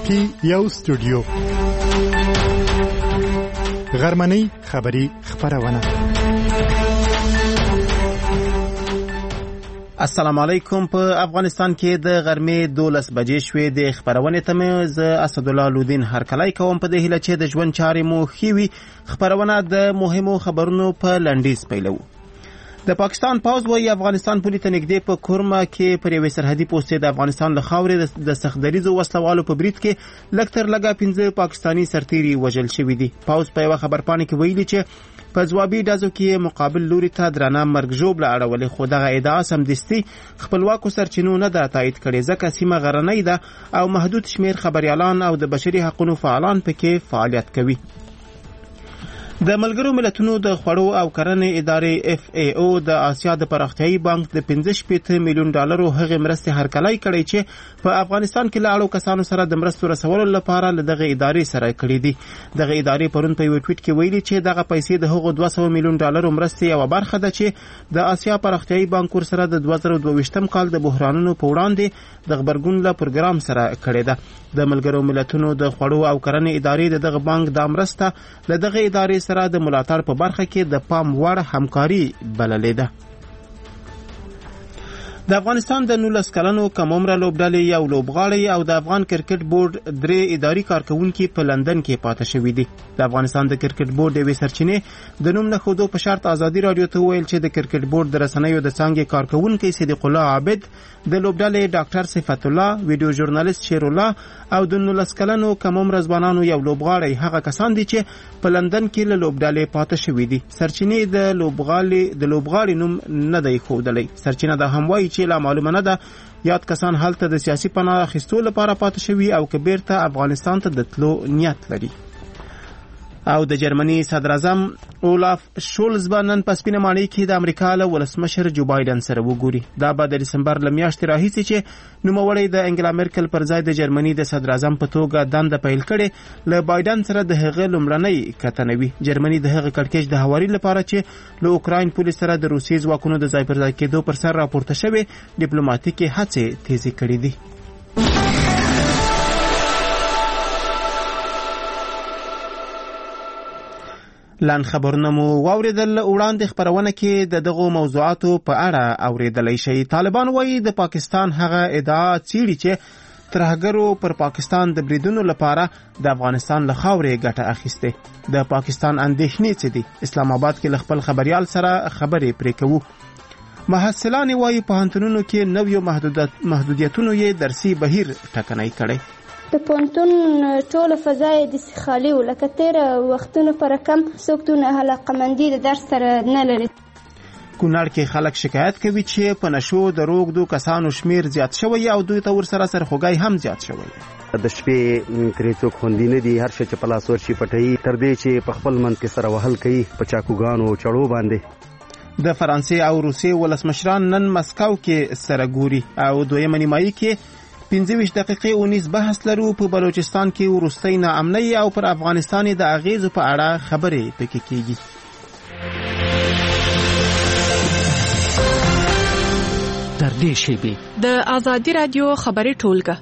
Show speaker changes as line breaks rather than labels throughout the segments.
کې یو استودیو غرمنۍ خبری خبرونه.
السلام علیکم. په افغانستان کې د غرمې 12 بجې شوې د خبرونه تمه ز اسد الله لودین هرکلای کوم په دې هله چې د ژوند چارې مو خيوي خبرونه د مهمو خبرونو په لنډیز پیلو. د پاکستان پوز وایي افغانستان پولی ته نږدې په کورما کې پر یوې سرحدي پوستې د افغانستان له خاورې د سختدریزو وسلوالو په برید کې لږ تر لږه 15 پاکستانی سرتیري وژل شوي دي. پوز په یوه خبرپاڼه کې ویلي چې په ځوابي ډزو کې مقابل لوري ته درانه مرګ ژوبله اړولې، خو دغه ادعا سمدستي خپلواکو سرچینو نه ده تایید کړې ځکه سیمه غرنۍ ده او محدود شمیر خبريالان او د بشري حقوقو فعالان پکې فعالیت کوي. د ملګرو ملتونو د خوړو او کرنې ادارې FAO د آسیا د پراختیایي بانک د 15 میلیون ډالرو هغه مرستې هرکلای کړې چې په افغانستان کې لاړو کسانو سره د مرستو رسولو لپاره له دغه ادارې سره کړې دي. دغه ادارې پرون په یو ټویټ کې ویلي چې دغه پیسې د هغو 200 میلیون ډالرو مرستې یو برخه ده چې د آسیا پراختیایي بانک سره د 2022م کال د بحرانونو په وړاندې د خبرګون له پروګرام سره کړې ده. د ملګرو ملتونو د خوړو او کرنې ادارې دغه بانک د مرسته له دغه ادارې سره د ملاتړ په برخه کې د پام وړ همکاري بللې ده. د افغانستان د 19 کلنو کم عمره لوبډلې یو لوبغاړی او د افغان کرکټ بورډ 3 اداري کارکونکي په لندن کې پاتې شوي دي. د افغانستان د کرکټ بورډ د وسرچینې د نوم نه خودو په شرط ازادي رادیو ته ویل چې د کرکټ بورډ د رسنیو د څنګه کارکونکي صدیق الله عابد، د لوبډلې ډاکټر صفت الله، ویډیو ژورنالیست شیر الله او د 19 کلنو کم عمره ځوانانو یو لوبغاړی هغه کسان دي چې په لندن کې له لوبډلې پاتې شوي دي. سرچینې د لوبغاړي نوم نه دی ښودلی. سرچینه د هم وایي چې لا معلومه نه ده یاد کسان هلته د سیاسي پناه اخیستو لپاره پاتې شوي او که بیرته افغانستان ته د تلو نیت لري. او د جرمني صدر اعظم اولاف شولز نن په سپینه ماڼۍ کې د امریکا له ولسمشر جو بایدن سره وګوري. دا به د دسمبر له میاشتې راهیسې چې نوموړی د انګلا مرکل پر ځای د جرمني د صدر اعظم په توګه دنده پیل کړي له بایدن سره د هغه لومړنۍ کتنه وي. جرمني د هغه کړکېچ د هواري لپاره چې له اوکراین پولیس سره د روسي ځواکونو د ځای پر ځای کېدو پر سر راپورته شوی ډیپلوماټیکي هڅې تیزې کړې دي. لن خبرونه مو واوریدل. وړاندې خبرونه کې دغه موضوعاتو په اړه اوریدلای شي. طالبان وایي د پاکستان هغه ادعا چیرې چې ترهګرو پر پاکستان د بریدونو لپاره د افغانستان له خاورې ګټه اخیسته. د پاکستان اندېښنې څه دي؟ اسلام آباد کې خپل خبريال سره خبرې پرې کوو. محصلان وایي په هنتونونو کې نویو محدودیتونو یې درسي بهیر ټکنۍ کړي.
د پونتون ټول فضای د خالی ولکه تیر وختونو پر کم سوکتونه علاقمندي د درس سره نه لري.
کونړ کې خلک شکایت کوي چې په نشو د روغدو کسانو شمیر زیات شوی او دوی ته ورسره سرخوږی هم زیات شوی.
د شپې ترې څوک خوندي نه دي، هر شي چې په لاس ورشي پټوي، تر دې چې په خپل منځ کې سره وهل کوي په چاکوګانو چړو باندې.
د فرانسې او روسیې ولسمشران نن مسکو کې سره ګوري او دویمه نیمایي کې 15 دقیقې اونیز بحث لرو. په بلوچستان کې وروستۍ ناامنۍ او پر افغانستان د اغیزو په اړه خبرې پکې کیږي.
تر دې شیبې د آزادي رادیو خبري ټولګه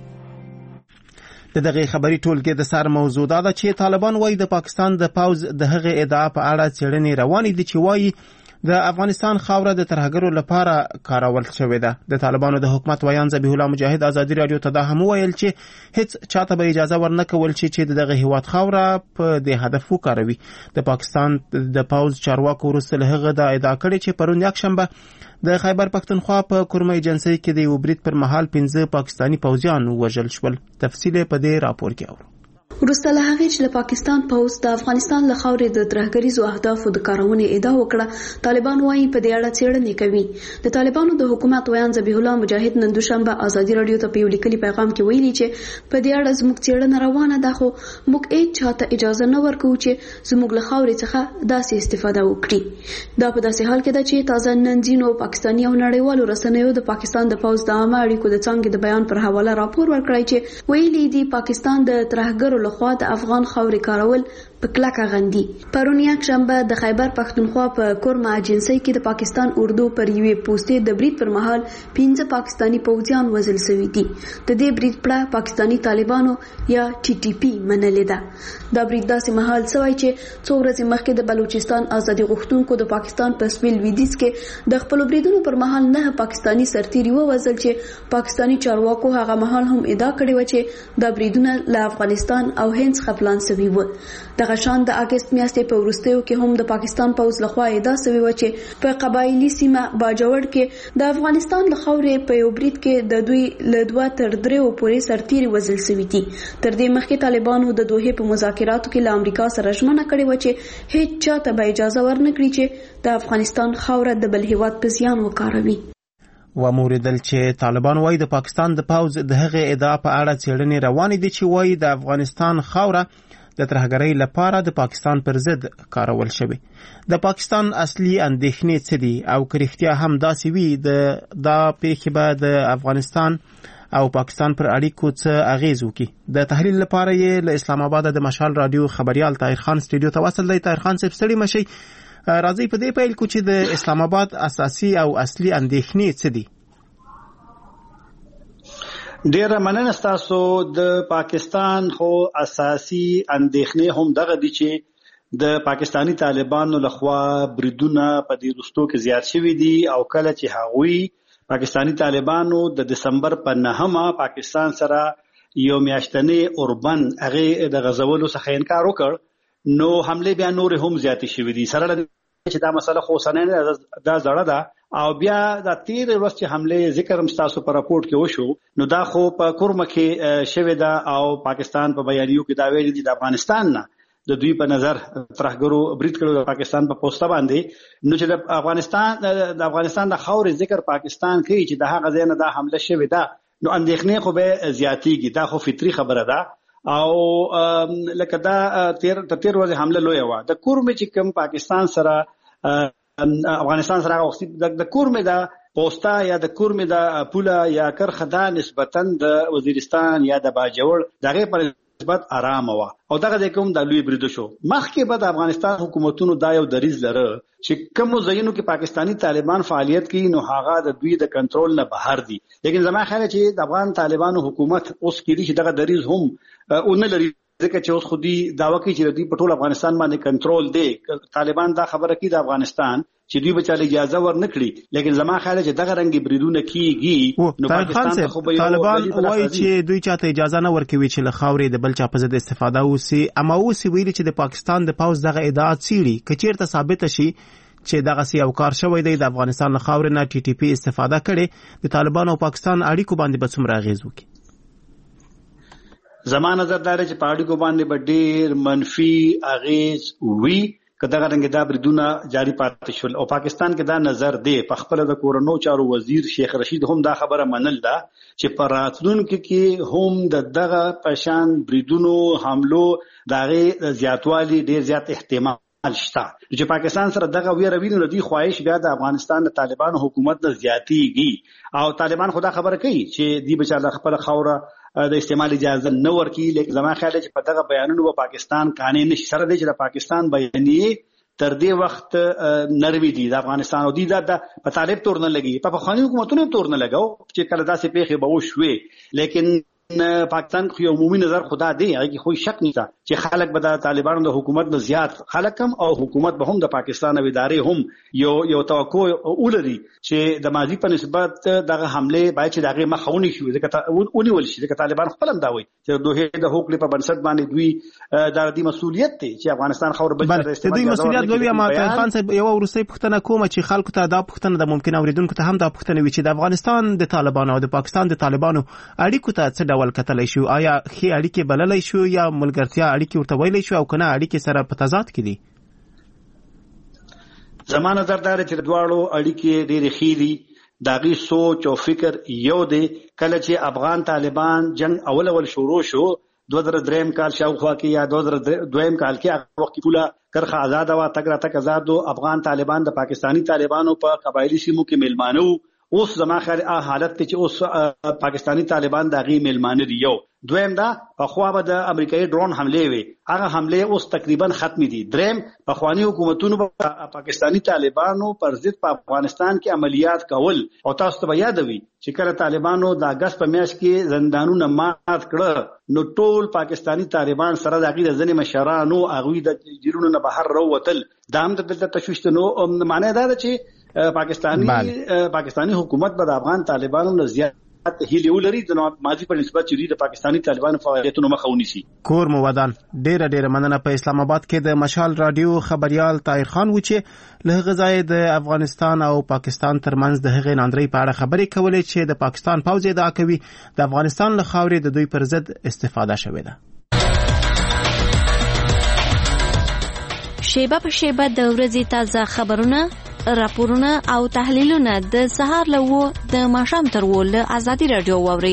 د دغه خبري ټولګه د سر موضوع دا چې طالبان وایي د پاکستان د پوز د هغه ادعا په اړه څېړنې روانې دي چې وایي د افغانستان خاوره د ترهګرو لپاره کارول شوې ده. د طالبانو د حکومت ویان ذبیح الله مجاهد آزادي رادیو ته دا هم ویل چې هیڅ چاته به اجازه ورنکول چې دغه هیواد خاوره په دې هدف وکاروي. د پاکستان د پوز چارواکو وروسته له هغه دا ادعا کړې چې پرون یکشنبه د خیبر پختونخوا په کورمه ایجنسۍ کې د یو برید پر مهال 15 پاکستانی پوځیان وژل شول. تفصیل په دې راپور کې اورو.
وروسته له هغې چې د پاکستان پوځ د افغانستان له خاورې د ترهګریزو اهدافو د کارونې ادعا وکړه، طالبان وایي په دې اړه څېړنې کوي. د طالبانو د حکومت ویان ذبیح الله مجاهد نن دوشنبه آزادي رادیو ته په یو لیکلي پیغام کې ویلي چې په دې اړه زموږ څېړنه روانه ده، خو موږ هیڅ چاته اجازه نه ورکوو چې زموږ له خاورې څخه داسې استفاده وکړي. دا په داسې حال کې ده چې تازه نن ځینو پاکستاني او نړیوالو رسنیو د پاکستان د پوځ د عامه اړیکو د څانګې د بیان پر حواله راپور ورکړی چې ویلي دي پاکستان د ترهګرو لخوا د افغان خاورې کارول په کلکه غندي. پرون یکشنبه د خیبر پښتونخوا په کورما اجنسی کې د پاکستان اردو پر یوې پوسټې د برید پر مهال 15 پاکستانی پوځیان وژل شوي دي. د دې برید پړه پاکستانی طالبانو یا TTP منلې ده. دا برید داسې مهال شوی چې څو ورځې مخکې د بلوچستان ازادي غوښتونکو د پاکستان په سویل لویدیځ کې د خپل بریدونو پر مهال 9 پاکستانی سرتیري ووژل چې پاکستانی چارواکو هغه مهال هم ادعا کړې و چې د بریدونه له افغانستان او هند څخه پلان شوي و. دغه شان د اگست میاشتې په وروستیو کې هم د پاکستان پوځ لخوا ادعا شوې و چې په قبایلي سیمه باجوړ کې د افغانستان له خاورې په یو برید کې د دوی له 2 تر 3 پورې سرتیري وژل شوي دي. تر دې مخکې طالبانو د دوحې په مذاکراتو کې له امریکا سره ژمنه کړې و چې هیڅ چاته به اجازه ورنکړي چې د افغانستان خاوره د بل هیواد په زیان وکاروي.
وموریدل چې طالبان وایي د پاکستان د پوځ د هغې ادعا په اړه څېړنې روانې دي چې وایي د افغانستان خاوره د ترهګرۍ لپاره د پاکستان پر ضد کارول شوې. د پاکستان اصلي اندېښنې څه دي او که رښتیا هم داسې وي دا پیښې به د افغانستان او پاکستان پر اړیکو څه اغیز وکړي؟ د تحلیل لپاره یې له اسلام آباد د مشال رادیو خبريال طاهر خان سټوډیو ته وصل دی. طاهر خان صاحب ستړي مشي، راځي په دې پیل کو چې د اسلام آباد اساسي او اصلي اندېښنې څه دي؟
ډیره مننه تاسو. د پاکستان خو اساسي اندېښنې هم دغه دي چې د پاکستانی طالبانو لخوا بریدونه په دې وروستو کې زیات شوي دي او کله چې هغوی پاکستانی طالبانو د دسمبر په 9 پاکستان سره یو میاشتنې اوربند هغه د غزولو څخه انکار وکړ نو حمله بیا نور هم زیات شوي دي. سره چې دا مسله خو سنن دا زړه ده او بیا د تیر ورځ چې حمله ذکر هم تاسو په راپورټ کې وشو نو دا خو په کورمه کې شوی دا او پاکستان په بیانیو کې دا ویلي دي د افغانستان نه د دوی په نظر ترهګرو برید کړو د پاکستان په پوسټه باندې نو چې د افغانستان د خاورې ذکر پاکستان کوي چې د هغه ځای نه دا حمله شوی ده نو اندېښنې خو به زیاتېږي. دا خو فطري خبره ده او لکه دا تیر ورځ حمله لوی و د کورمه چې کوم پاکستان سره افغانستان سره د کورمه دا پوسټا یا د کورمه دا پوله یا کرخدا نسبتا د وزیرستان یا د باجوړ دغه پر نسبت آرام و او دغه کوم د لوی برید شو. مخکې به د افغانستان حکومتونو دا یو دریز لره چې کوم ځایونو کې پاکستانی طالبان فعالیت کوي نو هغه د دوی د کنټرول نه بهر دي. لیکن زما خیال چې د افغان طالبانو حکومت اوس کې چې دغه دریز هم اون لري ځکه چې اوس خو دي داوا کوي چې دوی په ټول افغانستان باندې کنټرول دی. طالبان دا خبره کوي د افغانستان چې دوی به چاله اجازه ورنکړي لیکن زما خیال چې دغه رنګي بریدونه کیږي نو پاکستان خو به
طالبان وایي چې دوی چاته اجازه نه ورکوي چې له خاورې د بل چا په ضد استفاده وسی. اما اوس ویلي چې د پاکستان د پوځ دغه ادعا څیړي که چیرته ثابت شي چې دغه سی او کار شوی دی د افغانستان له خاورې نه TTP استفاده کړي د طالبان او پاکستان اړیکو باندې به څومره اغیز وکړي؟
زما نظر دا دی چې په اړیکو باندې به ډېر منفي اغیز وي که دغه رنګ دا بریدونه جاری پاتې شول او پاکستان کې دا نظر دی. په خپل د کورونو چارو وزیر شیخ رشید هم دا خبره منل ده چې په راتلونکو کې هم دغه پشان بریدونو حملو دغه زیاتوالی ډېر زیات احتمال شته چې پاکستان سره دغه ویره ویني د خواهش بیا د افغانستان د طالبان حکومت نه زیاتیږي او طالبان خدا خبره کوي چې دی بچا خپل خوره د استعمال اجازه نه ورکي. لیکن زما خیال چې په دغه بیانونو په پاکستان قانون نشي سره دی چې د پاکستان بیانیه تر دې وخت نروي دي د افغانستان او دي د په طالب تور نه لګي په خاني حکومتونو تور نه لګاو چې کله داسې پیښه به وشوي. لیکن پاکستان خو عمومي نظر خدا دی هغه خو شک نشته چې خلک به د طالبانو د حکومت نه زیات خلک هم او حکومت به هم د پاکستان او ادارې هم یو توقع ولري چې د ماضي په نسبت دغه حمله باید چې دغه مخاوني شي ځکه ونیول شي ځکه طالبان خپل هم دا وایي چې دوه د حقوقو په بنسټ باندې دوی د دې مسؤلیت دی چې افغانستان خور بل د
استعمال دوی مسؤلیت لري. اما خان صاحب یو ورسې پښتنه کوم چې خلکو ته دا پښتنه د ممکن اوریدونکو ته هم دا پښتنه وي چې د افغانستان د طالبانو او د پاکستان د طالبانو اړیکو ته څه ډول کتلای شو؟ آیا خې اړیکې بللای شو یا ملګرتیا اړیکې ورته ویلای شو او کنه اړیکې سره په تضاد کې دي؟
زما نظر دا دی چې دواړو اړیکې ډېرې ښې دي. داغي سوچ او فکر یو دی. کله چې افغان طالبان جنگ اول شروع شو 2003 کال شاوخوا کې یا 2002 کال کې هغه وخت پوله کرخه آزاد وا تک آزاد افغان طالبان د پاکستانی طالبانو په قبایلی سیمو کې ملمانو اوس زما خیال حالت ته چې اوس پاکستانی طالبان د غي ملمانه دی. یو دویم دا په خوا به د امریکایي ډرون حمله وي، هغه حمله اوس تقریبا ختم دي. دریم په خواني حکومتونو په پاکستانی طالبانو پر ضد په افغانستان کې عملیات کول، او تاسو ته یادوي چې کله طالبانو د اگست په میاشت کې زندانونه مات کړه نو ټول پاکستانی طالبان سره د غیر ځنې مشرانو هغه د جیرونو نه بهر راوتل. دا هم د تشویش نو معنی دا ده چې پاکستانی حکومت به د افغان طالبانو نه زیات هیله ولري د ماضي په نسبت چې د پاکستانی طالبانو فعالیتونو مخه ونیسي.
کور مو ودان. ډیره مننه. په اسلام آباد کې د مشال رادیو خبريال طاهر خان و چې له غزای د افغانستان او پاکستان ترمنځ د هغې ناندري په اړه خبرې کولې چې د پاکستان پوځ ادعا کوي د افغانستان له خاورې د دوی پر ضد استفاده شوې ده.
شیبه په شیبه د ورځې تازه خبرونه، راپورونه او تحلیلونه د سهار له د ماښام تر له آزادي رادیو واوري.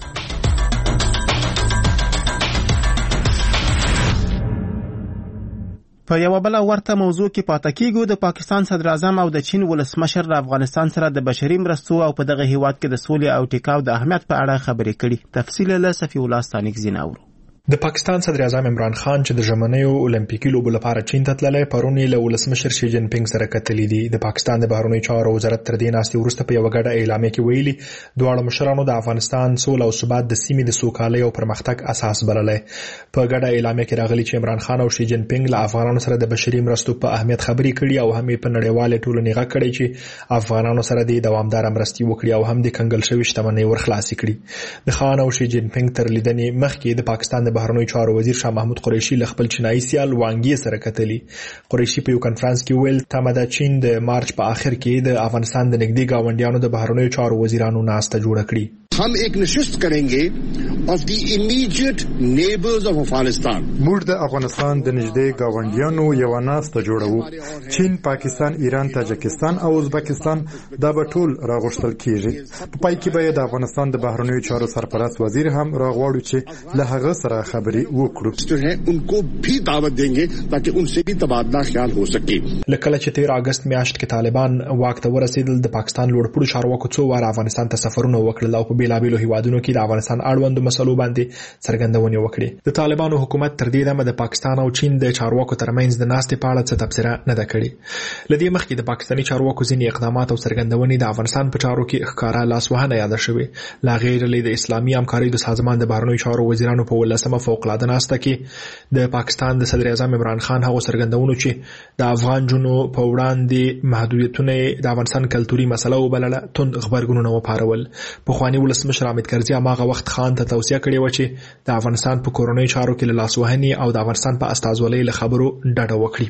په یو بل ورته موضوع کې پاتې کیږو. د پاکستان صدر اعظم او د چین ولسمشر د افغانستان سره د بشري مرستو او په دغه هیواد کې د سولې او ټیکاو د اهمیت په اړه خبرې کړي. تفصیل له صفی الله ستانیک زیناورو.
د پاکستان صدر اعظم عمران خان چې د ژمنیو اولمپیکي لوبو لپاره چین ته تللی، پرون یې له ولسمشر شي جین پینګ سره کتلې دي. د پاکستان د بهرنیو چارو وزارت تر دې ناستې وروسته په یو غټه اعلامیه کې ویلي دواړو مشرانو د افغانستان سوله او ثبات د سیمې د سوکالۍ او پرمختګ اساس بللی. په غټه اعلامیه کې راغلي چې عمران خان او شي جین پینګ له افغانانو سره د بشري مرستو په اهمیت خبرې کړي او هم په نړیواله ټولنې غږ کړی چې افغانانو سره د دوامدار مرستې وکړي او هم د کنګل شوی شتمنۍ ورخلاصي کړي. د خان او شي جین پینګ تر لیدنې مخکې د پاکستان د بهرنیو چارو وزیر شاه محمود قریشي له خپل چینایي سیال وانګي سره کتلي. قریشي په یو کانفرنس کې ویل تمه ده چین د مارچ په آخر کې د افغانستان د نږدې گاونډیانو د بهرنیو چارو وزیرانو ناسته جوړه کړي.
हम एक नशिस्त करेंगे of the immediate neighbors of Afghanistan.
موږ د افغانستان د نږدې گاونډیانو یو ناسته جوړو. چین، پاکستان، ایران، تاجکستان او ازبکستان دا به ټول راغوښتل کیږي. په پای کې به د افغانستان د بهرنیو چارو سرپرست وزیر هم راغواړو چې له هغه سره خبرې وکړو.
उनको भी दावत देंगे ताकि उनसे भी तबादला ख्याल हो सके.
لکه چې 13 اگست میاشت کې طالبان واک ته ورسېدل، د پاکستان لوړپوړو چارواکو څو واره افغانستان ته سفرونه وکړل او په بیلابیلو هیوادونو کې د افغانستان اړوندو مسلو باندې څرګندونې وکړې. د طالبانو حکومت تر دې دمه د پاکستان او چین د چارواکو ترمنځ د ناستې په اړه څه تبصره نه ده کړې. لدې مخکې د پاکستاني چارواکو ځینې اقدامات او څرګندونې د افغانستان په چارو کې ښکارا لاسوهنه یاد شوې. لا غیر له د اسلامي همکارۍ د سازمان د بهرنیو چارو وزیرانو په 18مه فوق العاده ناسته کې د پاکستان د صدر اعظم عمران خان هغه څرګندونه چې د افغان جنو په وړاندې محدودیتونه د افغانستان کلتوري مسله وبلله تند خبرګونونه وپارول. په خواني ولسمشر حامد کرزي هغه وخت خان ته توصیه کړې و چې د افغانستان په کورونی چارو کې له لاسوهنې او د افغانستان په استازولۍ له خبرو ډډه وکړي.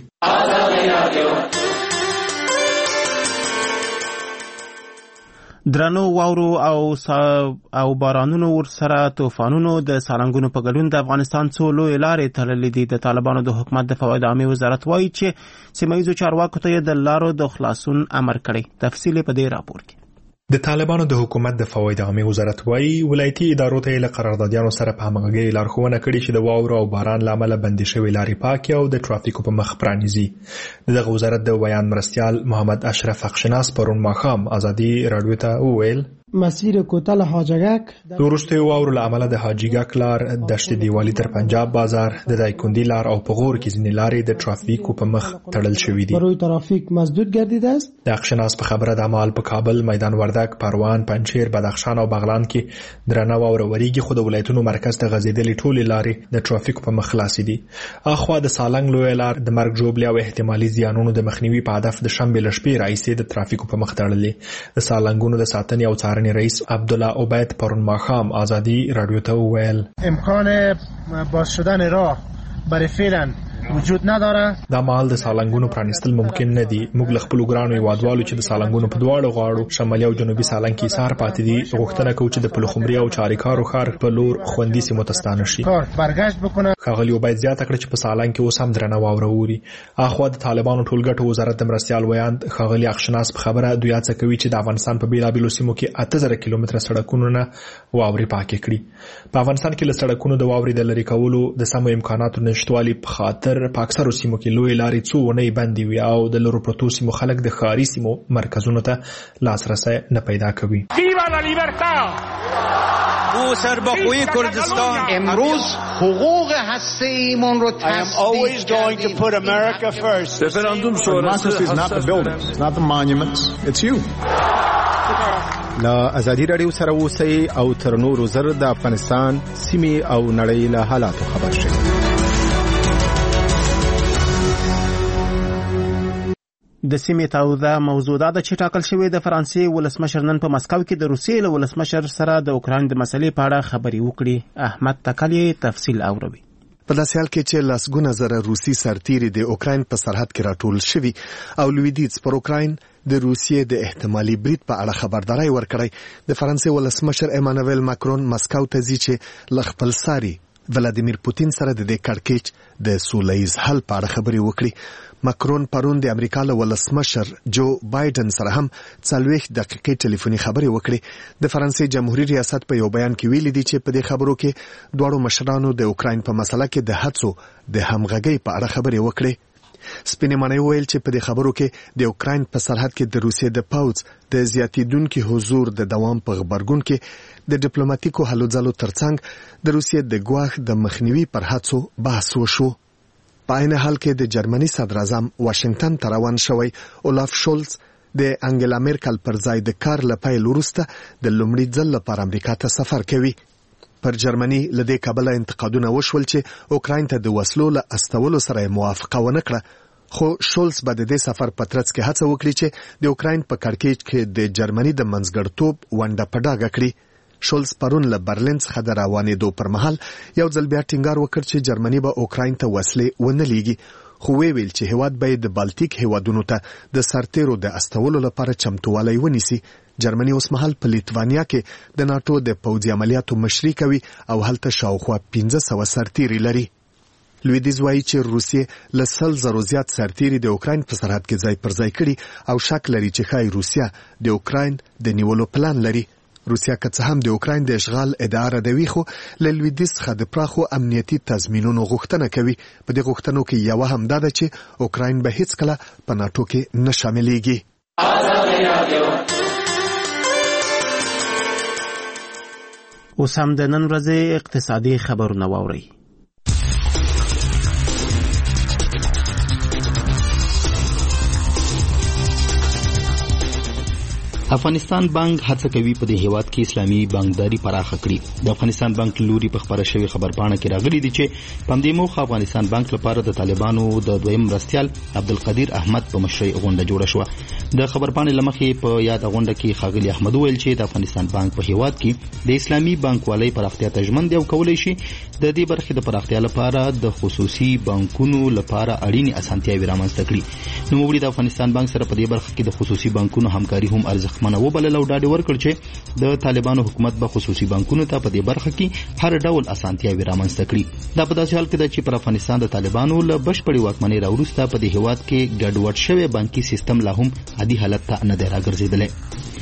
درنو واورو او بارانونو ورسره طوفانونو د سالنګونو په ګډون د افغانستان څو لوی لارې تړلې دي. د طالبانو د حکومت د فواید عامه وزارت وایي چې سیمه‌ییزو چارواکو ته د لارو د خلاصون امر کړی. تفصیل په دې راپور کې.
د طالبانو د حکومت د فواید عامه وزارت وایي ولایتي ادارو ته له قراردادیانو سره په همغږۍ لارښوونه کړې چې د واورو او باران له امله بندي شوې لارې پاکې او د ترافیکو په مخ پرانیزي. دغه وزارت د بیان مرستیال محمد اشرف حقشناس پرون ماښام آزادي راډیو ته وویل
مسیر کوتل حاجګک
د وروستیو واورو له امله د حاجګک لار، دشت دیوالی تر پنجاب بازار، د دایکندی لار او په غور کې ځینې لارې د ترافیکو په مخ تړل شوې دي.
برای ترافیک مسدود گردیده است.
د حقشناس په خبره د عمل په کابل، میدان وردک، پروان، پنجشیر، بدخشان او بغلان کې درنه واوره وریږي، خو د ولایتونو مرکز ته غځېدلې ټولې لارې د ترافیکو په مخ خلاصې دي. اخوا د سالنګ لوی لار د مرګ ژوبلې او احتمالي زیانونو د مخنیوي په هدف د شنبې له شپې راهیسې د ترافیکو په مخ تړلې. د سالنګونو د ساتنې او څارنې رئیس عبدالله عبید پرون ماښام آزادی رادیو ته وویل
امکان باز شدن راه برای فعلا وجود نداره.
دا مهال د سالنګونو پرانیستل ممکن نه دي. موږ له خپلو ګرانو هیوادوالو چې د سالنګونو په دواړو غاړو شمالي او جنوبي سالنګ کې ایثار پاتې دي غوښتنه کوو چې د پلخمري او چاریکارو ښار په لور خوندي سیمو ته ستانه شي.
برګشت بکنه.
ښاغلي عبید زیاته کړه چې په سالنګ کې اوس هم درنه واوره اوري. اخوا د طالبانو ټولګټو وزارت د مرستیال ویاند ښاغلي اخشناس په خبره دوی هڅه کوي چې د افغانستان په بیلابیلو سیمو کې 8000 کیلومتره سړکونو نه واورې پاکې کړي. په افغانستان کې له سړکونو د واورې د لرې کولو د سمو امکاناتو نشتوالي په خاطر بهر په اکثرو سیمو کې لوی لارې څو اونۍ بندې وي او د لرو پرتو سیمو خلک د ښاري سیمو مرکزونو ته لاسرسی نه پیدا کوي.
سرباخوی کردستان امروز حقوق هسته‌ایمان رو تثبیت کردیم.
Referendum sonrası is not the buildings, it's not the monuments, it's you.
لا ازادي رادیو سره اوسئ او تر نورو زر د افغانستان سیمې او نړۍ له حالاتو خبر شئ.
د سیمې تاوده موضوع ده چې ټاکل شوې د فرانسې ولسمشر نن په مسکو کې د روسیې له ولسمشر سره د اوکراین د مسلې په اړه خبرې وکړي. احمد تکلی تفصیل اوروي.
په داسې حال کې چې لسګونه زره روسي سرتیري د اوکراین په سرحد کې راټول شوي او لویدیځ پر اوکراین د روسیې د احتمالي برید په اړه خبرداري ورکړی، د فرانسې ولسمشر ایمانوئل ماکرون مسکو ته ځي چې له خپل ساري ولادیمیر پوتین سره د دې کړکېچ د سولهییز حل په اړه خبرې وکړي. ماکرون پرون د امریکا له ولسمشر جو بایدن سره هم 40 دقیقې ټلیفوني خبرې وکړي. د فرانسې جمهوریت ریاست په یو بیان کې ویلي دي چې په دې خبرو کې دواړو مشرانو د اوکراین په مسله کې د هڅو د همغږۍ په اړه خبرې وکړي. سپینمانه ویل چې په دې خبرو کې د اوکراین په سرحد کې د روسیې د پوځ د زیاتیدونکو حضور د دوام په خبرګون کې د ډیپلوماټیکو هلو ځلو ترڅنګ د روسیې د ګواښ د مخنیوي پر هڅو بحث وشو. په عین حال کې د جرمني صدر اعظم واشنگټن ته روان شوی اولاف شولز د انګلا میرکل پر ځای د کار لپاره وروسته د لومړي ځل لپاره امریکا ته سفر کوي. پر جرمني لدې کابل انتقادونه وشول چې اوکراین ته د وسلو له استولو سره موافقه ونه کړه، خو شولز به د دې سفر په ترڅ کې هڅه وکړي چې د اوکراین په کړکېچ کې د جرمني د منځګړتوب ونډه په ډاګه کړي. شولز پرون له برلین څخه د روانېدو پر مهال یو ځل بیا ټینګار وکړ چې جرمني به اوکراین ته وسلې ونه لیږي، خو ویل چې هیواد به د بالټیک هیوادونو ته د سرتیرو د استولو لپاره چمتووالی ونیسي. جرمني اوس مهال په لیتوانیا کې د ناتو د پوځي عملیاتو مشري کوي او هلته شاوخوا 1500 سرتیري لري. لویدیځ وایي چې روسیې له 100,000 زیات سرتیري د اوکراین په سرحد کې ځای پر ځای کړي او شک لري چې ښایي روسیه د اوکراین د نیولو پلان لري. روسیا که څه هم د اوکراین د اشغال ادعا ردوي، خو له لویدیځ څخه د پراخو امنیتي تضمینونو غوښتنه کوي. په دې غوښتنو کې یو هم دا ده چې اوکراین به هیڅ کله په ناتو کې نه شاملېږي.
اوس هم د نن ورځې اقتصادي خبرونه واورئ.
افغانستان بانک هڅه کوي په دې هیواد کې اسلامي بانکداري پراخه کړي. د افغانستان بانک لوري په خبره شوی خبرپاڼه کې راغلي دي چې په دې موخه افغانستان بانک لپاره د طالبانو د دویم مرستیال عبدالقدیر احمد په مشرۍ غونډه جوړه شوه. د خبرپاڼې لمخې په یاد غونډه کې ښاغلي احمد ویل چې د افغانستان بانک په هیواد کې د اسلامي بانکوالۍ پراختیا ته ژمن دی او کولای شي د دې برخې د پراختیا لپاره د خصوصي بانکونو لپاره اړینې اسانتیاوې رامنځته کړي. نوموړي د افغانستان بانک سره په دې برخه کې د خصوصي بانکونو همکاري هم ارزښتمنه وبلل او ډاډ ورکړ چې د طالبانو حکومت به خصوصي بانکونو ته په دې برخه کې هر ډول اسانتیاوې رامنځته کړي. دا په داسې حال کې ده چې پر افغانستان د طالبانو له بشپړې واکمنۍ راوروسته په دې هیواد کې ګډوډ شوی بانکي سیستم لا هم عادي حالت ته نه دی راګرځېدلی.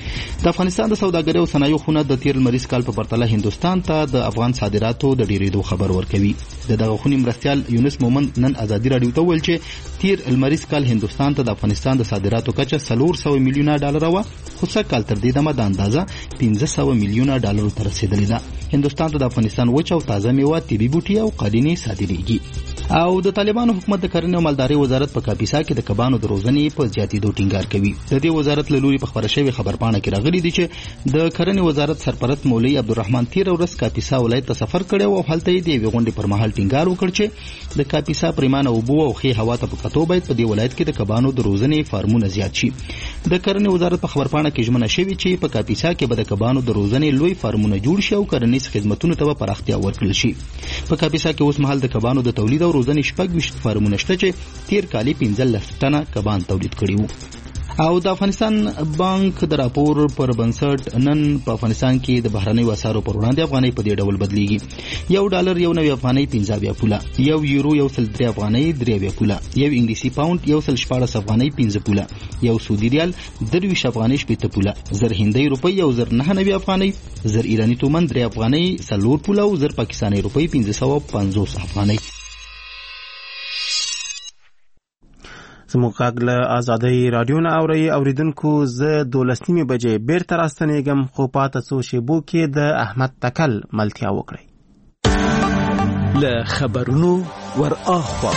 د افغانستان د سوداګرۍ او صنایعو خونه د تیر لمریز کال په پرتله هندوستان ته د افغان صادراتو د ډیریدو خبر ورکوي. دغه خونې مرستیال یونس مومند نن ازادي رادیو ته ویل چې تیر لمریز کال هندوستان ته د افغانستان د صادراتو کچه 400 میلیونه ډالر وه، خو څه کال تر دې دمه د اندازه 500 میلیونه ډالرو ته رسیدلې ده. هندوستان ته د افغانستان وچ او تازه میوه، طبي بوټي او قالینې صادریږي. او د طالبانو حکومت د کرنې او مالدارۍ وزارت په کاپیسا کې د کبانو د روزنې په زیاتېدو ټینګار کوي. د دې وزارت له لوري په خبره شوې خبرپاڼه کې راغلي دي چې د کرنې وزارت سرپرست مولوي عبدالرحمن تیر ورځ کاپیسا ولایت ته سفر کړی او هلته یې د یوې غونډې پر مهال ټینګار وکړ چې د کاپیسا پریمانه اوبو او ښې هوا ته په کتو باید په دې ولایت کې د کبانو د روزنې فارمونه زیات شي. د کرنې وزارت په خبرپاڼه کې ژمنه شوې چې په کاپیسا کې به د کبانو د روزنې لوی فارمونه جوړ شي او کرنیز خدمتونو ته به پراختیا ورکړل شي. په کاپیسا کې اوس مهال د کبانو د تولید او روزنې 26 فارمونه شته چې تیر کال 15 ټنه کبان تولید کړي وو. او د افغانستان بانک د راپور پر بنسټ نن په افغانستان کې د بهرنیو اسعارو پر وړاندې افغانۍ په دې ډول بدلیږي. $1 1.90 افغانۍ 15 پوله، یو یورو 1.3 افغانۍ 3 پوله، یو انګلیسي پاوند 1.14 افغانۍ 5 پوله، یو سعودي ریال 23 افغانۍ 8 پوله، زر هندۍ روپۍ 1.99 افغانۍ، زر ایرانی تومن 3 افغانۍ 4 پوله او زر پاکستاني روپۍ 550 افغانۍ.
زموږ غږ له آزادۍ رادیو نه اوریدونکو زه 12 بجې بیرته راستنېږم خو پاته څو شیبو کې د احمد تکل ملتیا وکړئ
له خبرونو ور اخوا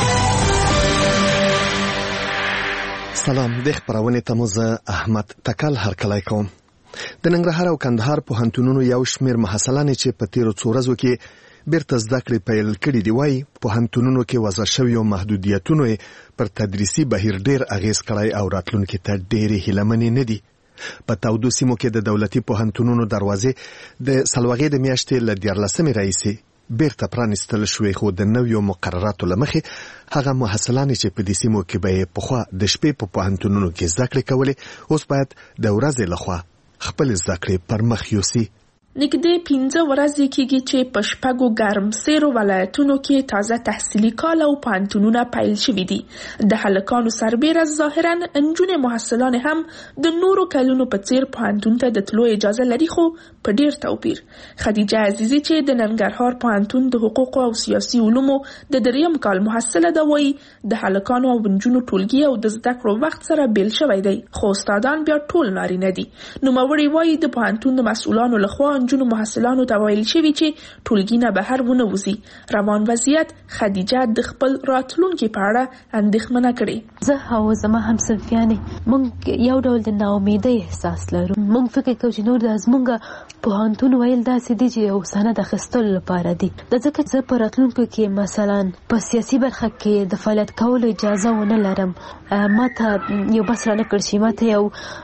سلام د خبرونه تموزه احمد تکل هرکلی کوم د ننګرهار او کندهار په هنتونونو یو شمیر محصلان چې په تیرو څو ورځو کې بیرته زده کړې پیل کړي دی وایي په هنتونونو کې وضع شویو محدودیتونو پر تدریسي بهیر ډېر اغیز کړی او راتلونکي ته ډېرې هیلهمنې نه دي په تودو سیمو کې د دولتي پوهنتونونو دروازې د سلوغې د میاشتې له 14 راهیسې بیرته پرانیستل شوې خو د نویو مقرراتو له مخې هغه محصلان چې په دې سیمو کې به پخوا د شپې په پوهنتونونو کې زده کړې کولې اوس باید د ورځې لخوا خپل زده کړې پر مخ یوسي
نږدې 15 ورځې کېږي چې په شپږو ګرمسیرو ولایتونو کې تازه تحصیلي کال او پوهنتونونه پیل شوي دي. د هلکانو سربیره ظاهراً نجونې محصلان هم د نورو کلونو په څیر پوهنتون ته د تلو اجازه لري خو په ډیر توپیر. خدیجه عزیزی چې د ننګرهار پوهنتون د حقوقو او سیاسي علومو د 3 کال محصله ده وایي د هلکانو او نجونو ټولګي او د زده کړو وخت سره بیل شوی دی خو استادان بیا ټول نارینه دي. نوموړي وایي د پوهنتون د مسؤلانو لخوا نجونو محصلانو ته ویل شوی چې ټولګي نه بهر ونه وځي. روان وضعیت خدیجه د خپل راتلونکي په اړه اندېښمنه کړې.
زه او زما همصنفیانې موږ یو ډول د ناامیدۍ احساس لرو. موږ فکر کوو چې نور د زموږ پوهنتون ویل داسې دي چې یو سند اخیستلو لپاره دي. د ځکه زه په راتلونکو کې مثلا په سیاسي برخه کې د فعالیت کولو اجازه ونه لرم. ماته یو بس رانه کړ شي، ماته یو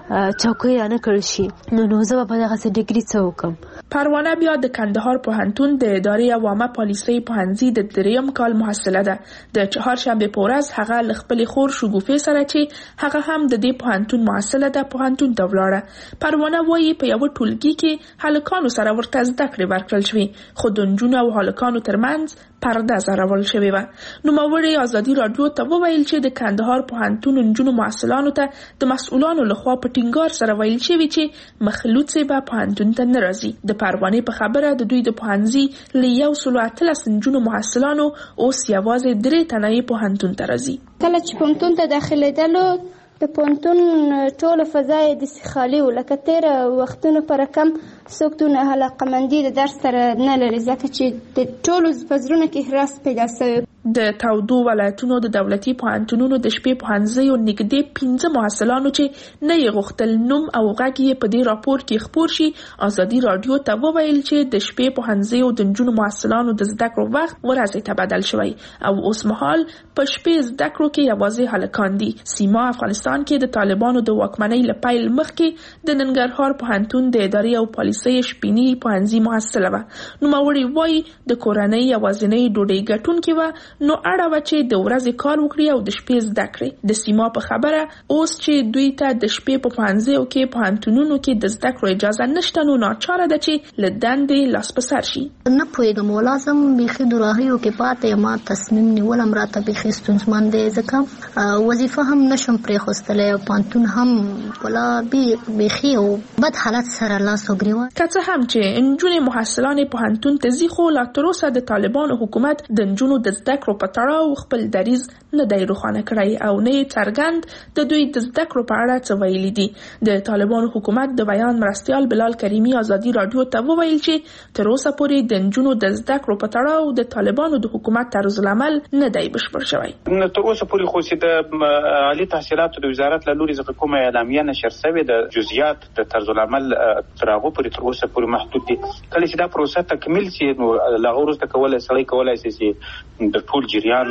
چوکۍ رانه کړ شي، نو زه به دغسې ډیګري څه وکړم.
پروانه بیا د کندهار پوهنتون د ادارې عوامه پالیسۍ پوهنځي د 3 کال محصله ده. د چهارشنبه په ورځ هغه له خپلې خور شګوفې سره چې هغه هم د دې پوهنتون محصله ده پوهنتون ته ولاړه. پروانه وایي په یو ټولګي کې هلکانو سره ورته زده کړې ورکړل شوې خو د نجونو او هلکانو ترمنځ پرده زرول شوې وه. نوموړي ازادي رادیو ته وویل چې د کندهار پوهنتون نجونو محصلانو ته د مسؤلانو لخوا په ټینګار سره ویل شوي چې مخلوط به پوهنتون ته نه راځي. د پروانې په خبره د دوی د پوهنځي له 113 نجونو محصلانو اوس یوازې 3 تنه پوهنتون ته راځي.
کله چې پوهنتون ته داخلېدلو د پوهنتون ټوله فضا یې داسې خالي و لکه تېره وختونو په رقم څوک دونه علاقه‌مندي د درس سره نه لري ځکه چې د ټولو په زړونو کې حراس پیدا شوی.
د تودو ولایتونو د دولتي پوهنتونونو د شپې پوهنځیو نږدې 15 محصلانو چې نه یې غوښتل نوم او غږ یې په دې راپور کې خپور شي ازادي رادیو ته وویل چې د شپې پوهنځیو د نجونو محصلانو د زده کړو وخت ورځې ته بدل شوی او اوس مهال په شپې زده کړو کې یوازې هلکان دي. سیما افغانستان کې د طالبانو د واکمنۍ له پیل مخکې د ننګرهار پوهنتون د ادارې او پالیسۍ شپینی پوهنځي محصله وه. نوموړي وایي د کورنۍ یوازینۍ ډوډۍ ګټونکې وه نو اړه وه چې د ورځې کار وکړي او د شپې زده کړي. د سیما په خبره اوس چې دوی ته د شپې په پوهنځیو کې پوهنتونونو کې د زده کړو اجازه نشته نو ناچاره ده چې له دندې لاس په سر شي.
نه پوهېږم ولازم بیخي دوراهیو کې پاتې ما تصمیم نیولم راته بیخي ستونزمن دی ځکه وظیفه هم نشم پرېښودلی او پوهنتون هم ولا بیخي او بد حالت سره لاس و ګرېوان.
که څه هم چې نجونې محصلانې پوهنتون ته ځي خو لا تراوسه د طالبانو حکومت د نجونو د زده کړو په تړاو خپل دریځ نه دی روښانه کړی او نه یې څرګند د دوی د زده کړو په اړه څه ویلي دي. د طالبانو حکومت د بیان مرستیال بلال کریمي ازادي رادیو ته وویل چې تر اوسه پورې د نجونو د زده کړو په تړاو د طالبانو د حکومت طرز العمل نه دی بشپړ شوی.
تر اوسه پورې خو چې د عالی تحصیلاتو د وزارت له لوري څخه کومه اعلامیه نشر شوې د جزئیات د طرز العمل تر هغه پورې تر اوسه پورې محدود دي. کله چې دا پروسه تکمیل شي نو له هغه وروسته سړی کولای شي چې د ټول جریان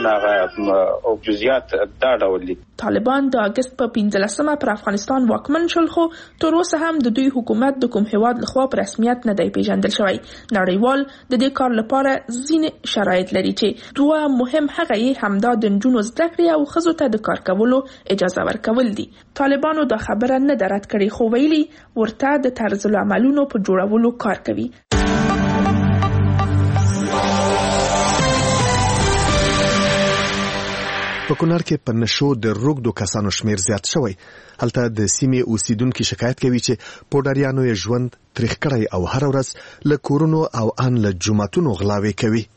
او جزئیات دا ډول دي.
طالبان د اگست په 15مه پر افغانستان واکمن شول خو تر اوسه هم د دوی حکومت د کوم هیواد لخوا په رسمیت نه دی پیژندل شوی. نړیوال د دې کار لپاره ځینې شرایط لري چې دوه مهم هغه یې همدا د نجونو زده کړې او ښځو ته د کار کولو اجازه ورکول دي. طالبانو دا خبره نه ده رد کړې خو ویلي ورته د طرز العملونو په جوړولو کار کوي.
په کونړ کې په نشو د روږدو کسانو شمیر زیات شوی. هلته د سیمې اوسیدونکو شکایت کوي چې پوډریانو یې ژوند تریخ کړی او هر ورځ له کورونو او ان له جوماتونو غلاوې کوي.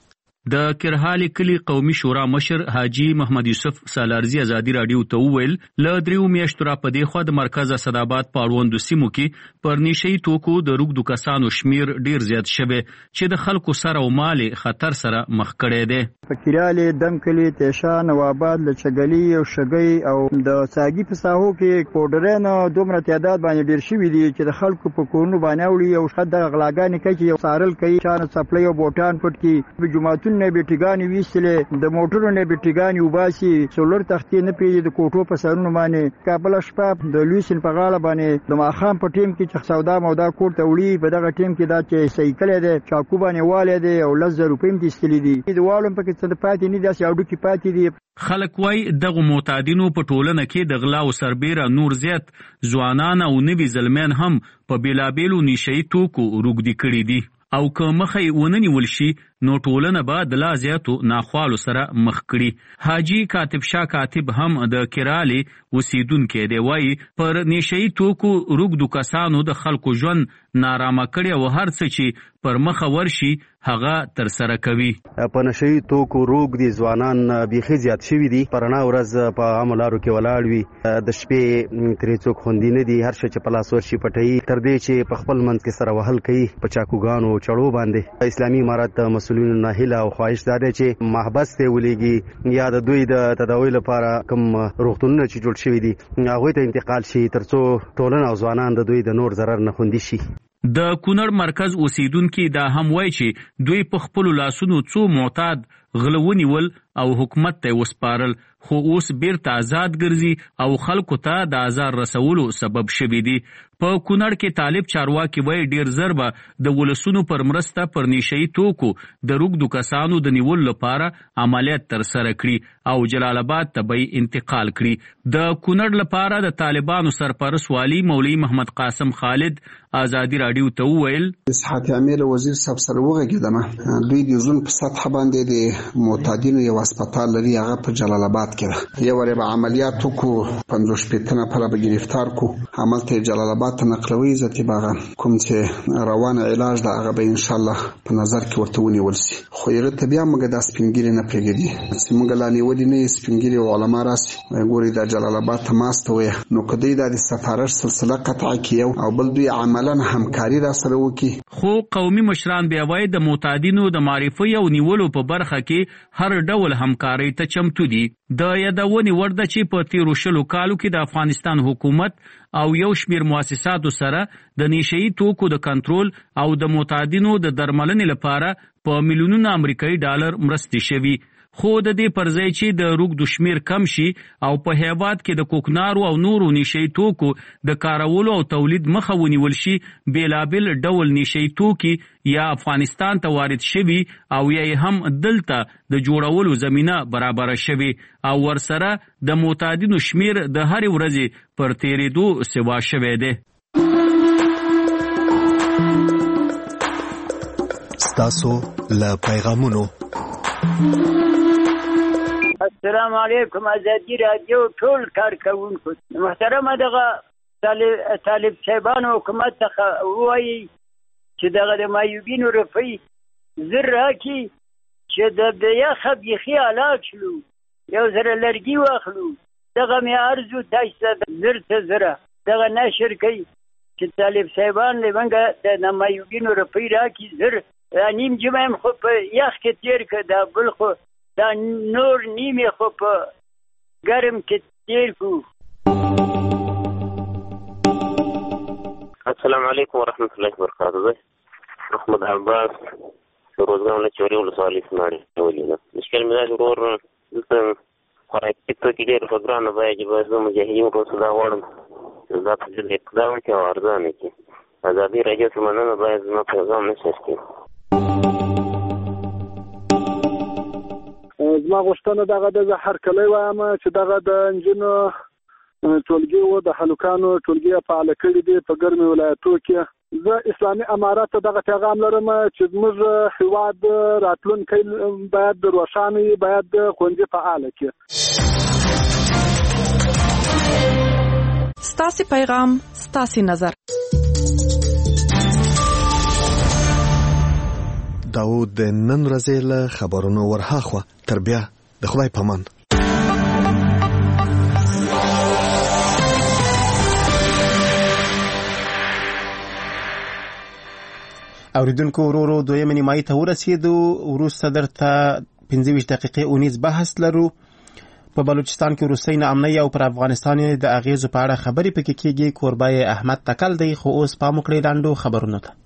د کرهالي کلی قومي شورا مشر حاجی محمد یوسف سالارزي ازادي رادیو ته وویل ل 3 میاشتو را پدې خو د مرکز اسداباد پاړوند سیمو کې پر نشي توکو د روغ کسانو شمیر ډیر زیات شوه چې د خلکو سره او مال خطر سره مخ کړي دي.
فکرالي دمکلي تیشا نواباد لچګلي او شګي او د ساګي په ساحو کې کوډرن دومره تعداد باندې ډیر شوی دي چې د خلکو په کورونو باندې وړي او شته د غلاګانې کوي چې سارل کوي چانه سپلای او بوټان پټ کی په جمعهتون نه بیټګانی ویسله د موټرونو نه بیټګانی وباسي سولر تختې نه پیږي د کوټو په سرونو باندې کابل شپه د لویسن په غاړه باندې د ماخام په ټیم کې چې سودا مودا کوټ ته وړي په دغه ټیم کې دا چې سایکل دی چاکو باندې واله دی او 1000 روپۍ دې استلې دي د والم په کې څه پاتې نه دي چې اډو کې پاتې دي.
خلک وای دغه معتادینو په ټولنه کې د غلا او سربېره نور زیات ځوانان او نوي زلمیان هم په بیلابېلو نشئی توکو روږدي کړي دي او که مخې وننی ولشي نو ټولنه به د لا زیاتو ناخوالو سره مخ کړي. حاجی کاتب شاه کاتب هم د کرالي وسیدونکو دی وای پر نشئی توکو روږدو کسانو د خلکو ژوند نارامه کړي او هر څه چې پر مخ ورشي هغه تر سره کوي.
په نشئی توکو روږدي ځوانان بيخي زیات شوي دي پرنا ورځ په عملارو کې ولاړ وي د شپې ترې څوک خوندي نه دي هر څه چې په لاس ورشي پټي تر دې چې په خپل منځ کې سره وهل کوي په چاکوګانو چړو باندې. اسلامي امارت مسؤلینو ناهیله او خواهش ده چې محبس ته ولېږي یا د دوی د تداوی لپاره کوم روغتونونه چې جوړ شوي دي هغه ته انتقال شي ترڅو ټولنه او ځوانان د دوی د نور ضرر نه خوندي شي.
د کونړ مرکز اوسیدونکو دا هم وایي چې دوی په خپل لاسونو څو معتاد غلونی ول او حکومت ته وسپارل خو اوس بیرته آزاد ګرځي او خلکو ته د آزار رسولو سبب شوي دي. په کونړ کې طالب چارواکي وایي ډیر ضربه د ولسونو پر مرسته پر نشئی توکو د روږدو کسانو د نیول لپاره عملیات تر سره کړي او جلال آباد ته به انتقال کړي. د کونړ لپاره د طالبانو سرپرست والی مولوی محمد قاسم خالد ازادي رادیو ته وویل
صحت عامل وزیر صاحب سره وغږیدم دوی د ځون په سطح باندې د معتادینو یو هسپتال لري هغه په جلال آباد کې ده یو ور به عملیات کو 50 پټنه پر به گرفتار کو عمل ته جلال آباد ته نقلوي ذاتي باغ کوم چې روان علاج ده هغه به ان شاء الله په نظر کې ورته ونیول شي خو یې ته بیا موږ د سپینګری نه پرېږدي چې موږ لا نیولې نه سپینګری علما راسي ګوري د جلال آباد ته ماسته وي نو کدی د سفارش سلسله قطع کیو او بل دوی عملاً همکاري را سره وکي.
خو قومي مشران بیا وایي د معتادینو د معرفي او نیولو په برخه کې هر ډول همکاري ته چمتو دي. د یادونې ورده چې په تیرو شلو کالو کې د افغانستان حکومت او یو شمیر مؤسساتو سره د نشئی توکو د کنټرول او د معتادینو د درملنې لپاره په میلیونونو امریکایي ډالر مرستې شوي. خو د دې پرځای چې د روږدو شمیر کم شي او په هیواد کې د کوکنارو او نورو نشئی توکو د کارولو او تولید مخه ونیول شي بیلابل ډول نشئی توکي یا افغانستان ته وارد شوي او یا هم دلته د جوړولو زمينه برابر شوي او ورسره د معتادینو شمیر د هر ورځې پر تیریدو سوا شوی دی.
ستاسو له پیغامونو
السلام علیکم ازادي رادیو ټول کارکونکو محترمه دغه طالب صاحبانو حکومت څخه وایي چې دغه د مایوبینو روپۍ زر راکړي چې د یخه بیخي هلاک شلو یو زره لرګي واخلو دغه مې عرض تاسو ته زر ته زره دغه نشر کوي چې طالب صاحبان لمنګه د مایوبینو روپۍ راکړي زر نیم جمعه خو په یخ کې تیر کړه دا بل خو دا نور نیمه خو په ګرم کې تیر کو.
السلام علیکم ورحمۃ اللہ وبرکاتہ. محمد عباس روزګان له چوري ولسوالۍ سماړي ولینا مشکل مزاج ورور خوراکي ته کې ډېر فکرانه باید چې زه مجاهدین کو صدا وړم دا په دې اقدام کې او ارزانه کې ازادي راځي چې مننه باید زما پیغام نشي کېږي.
زما غوښتنه دغه د زهر کلی وایم چې دغه د انجینو ټولګي و د هلوکانو ټولګي فعال کړي دي په ګرمي ولایتو کې. زه اسلامي امارات ته دغه پیغام لرم چې زموږ هیواد راتلونکی باید روښانه وي باید ښوونځي فعال کړي.
ستاسو پیغام ستاسو نظر
داود د نن ورځې له خبرونو ورهاخوا تر بیا د خدای په امان.
اوریدونکو ورو دویمه نیمایي ته ورسېدو. وروسته درته 25 دقیقې اونیز بحث لرو. په بلوچستان کې روسي ناامنۍ او پر افغانستان د اغیزو په اړه خبرې پکې کېږي. کوربه احمد تکل دی. خو اوس پام وکړئ لاندو خبرونو ته.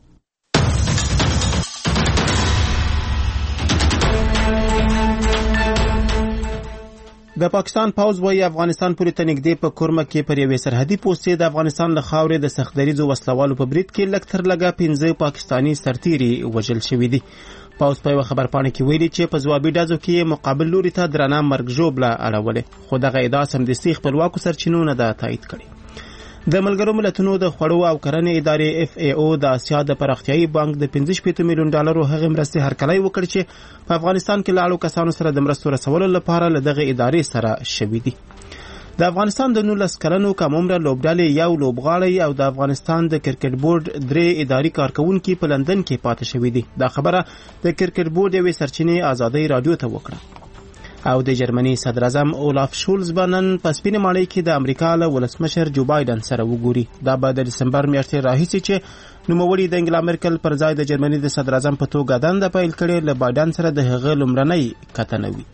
د پاکستان پوځ وايي افغانستان پورې ته نږدې په کورمه کې پر یوې سرحدي پوستې د افغانستان له خاورې د سختدریځو وسلوالو په برید کې لږ تر لږه 15 پاکستاني سرتیري وژل شوي دي. پوځ په یوه خبرپاڼه کې ویلي چې په ځوابي ډزو کې مقابل لوري ته درنه مرګ ژوبله اړولې، خو دغه ادعا سمدستي خپلواکو سرچینو نه ده تایید کړې. د ملګرو ملتونو د خوړو او کرنې ادارې FAO د آسیا د پراختیایي بانک د 15 میلیون ډالرو هغه مرستې هرکلی وکړ چې په افغانستان کې لاړو کسانو سره د مرستو رسولو لپاره له دغه ادارې سره شوي دي. د افغانستان د 19 کلنو کم عمره لوبډلې یو لوبغاړی او د افغانستان د کرکټ بورډ 3 اداري کارکونکي په لندن کې پاتې شوي دي. دا خبره د کرکټ بورډ یوې سرچینې آزادۍ رادیو ته وکړه. او د جرمني صدر اعظم اولاف شولز بنن په سپینې ماڼۍ کې د امریکا له ولسمشر جو بایدن سره وګوري. دا به د دسمبر میاشتې راهیسې چې نوموړي د انګلا مرکل پر ځای د جرمني د صدر اعظم په توګه دنده پیل کړې له بایدن سره د هغه لومړنۍ کتنه وي.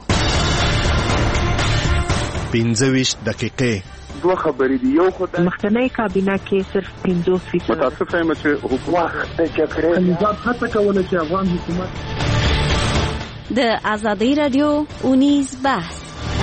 25 دقیقې
دوه خبرې دي. یو خو د
مخکنی کابینه کې صرف 50%
متاسف یم چې حکومت د جګړې نظام هڅه کوله چې افغان حکومت
د آزادۍ رادیو اونیز بحث.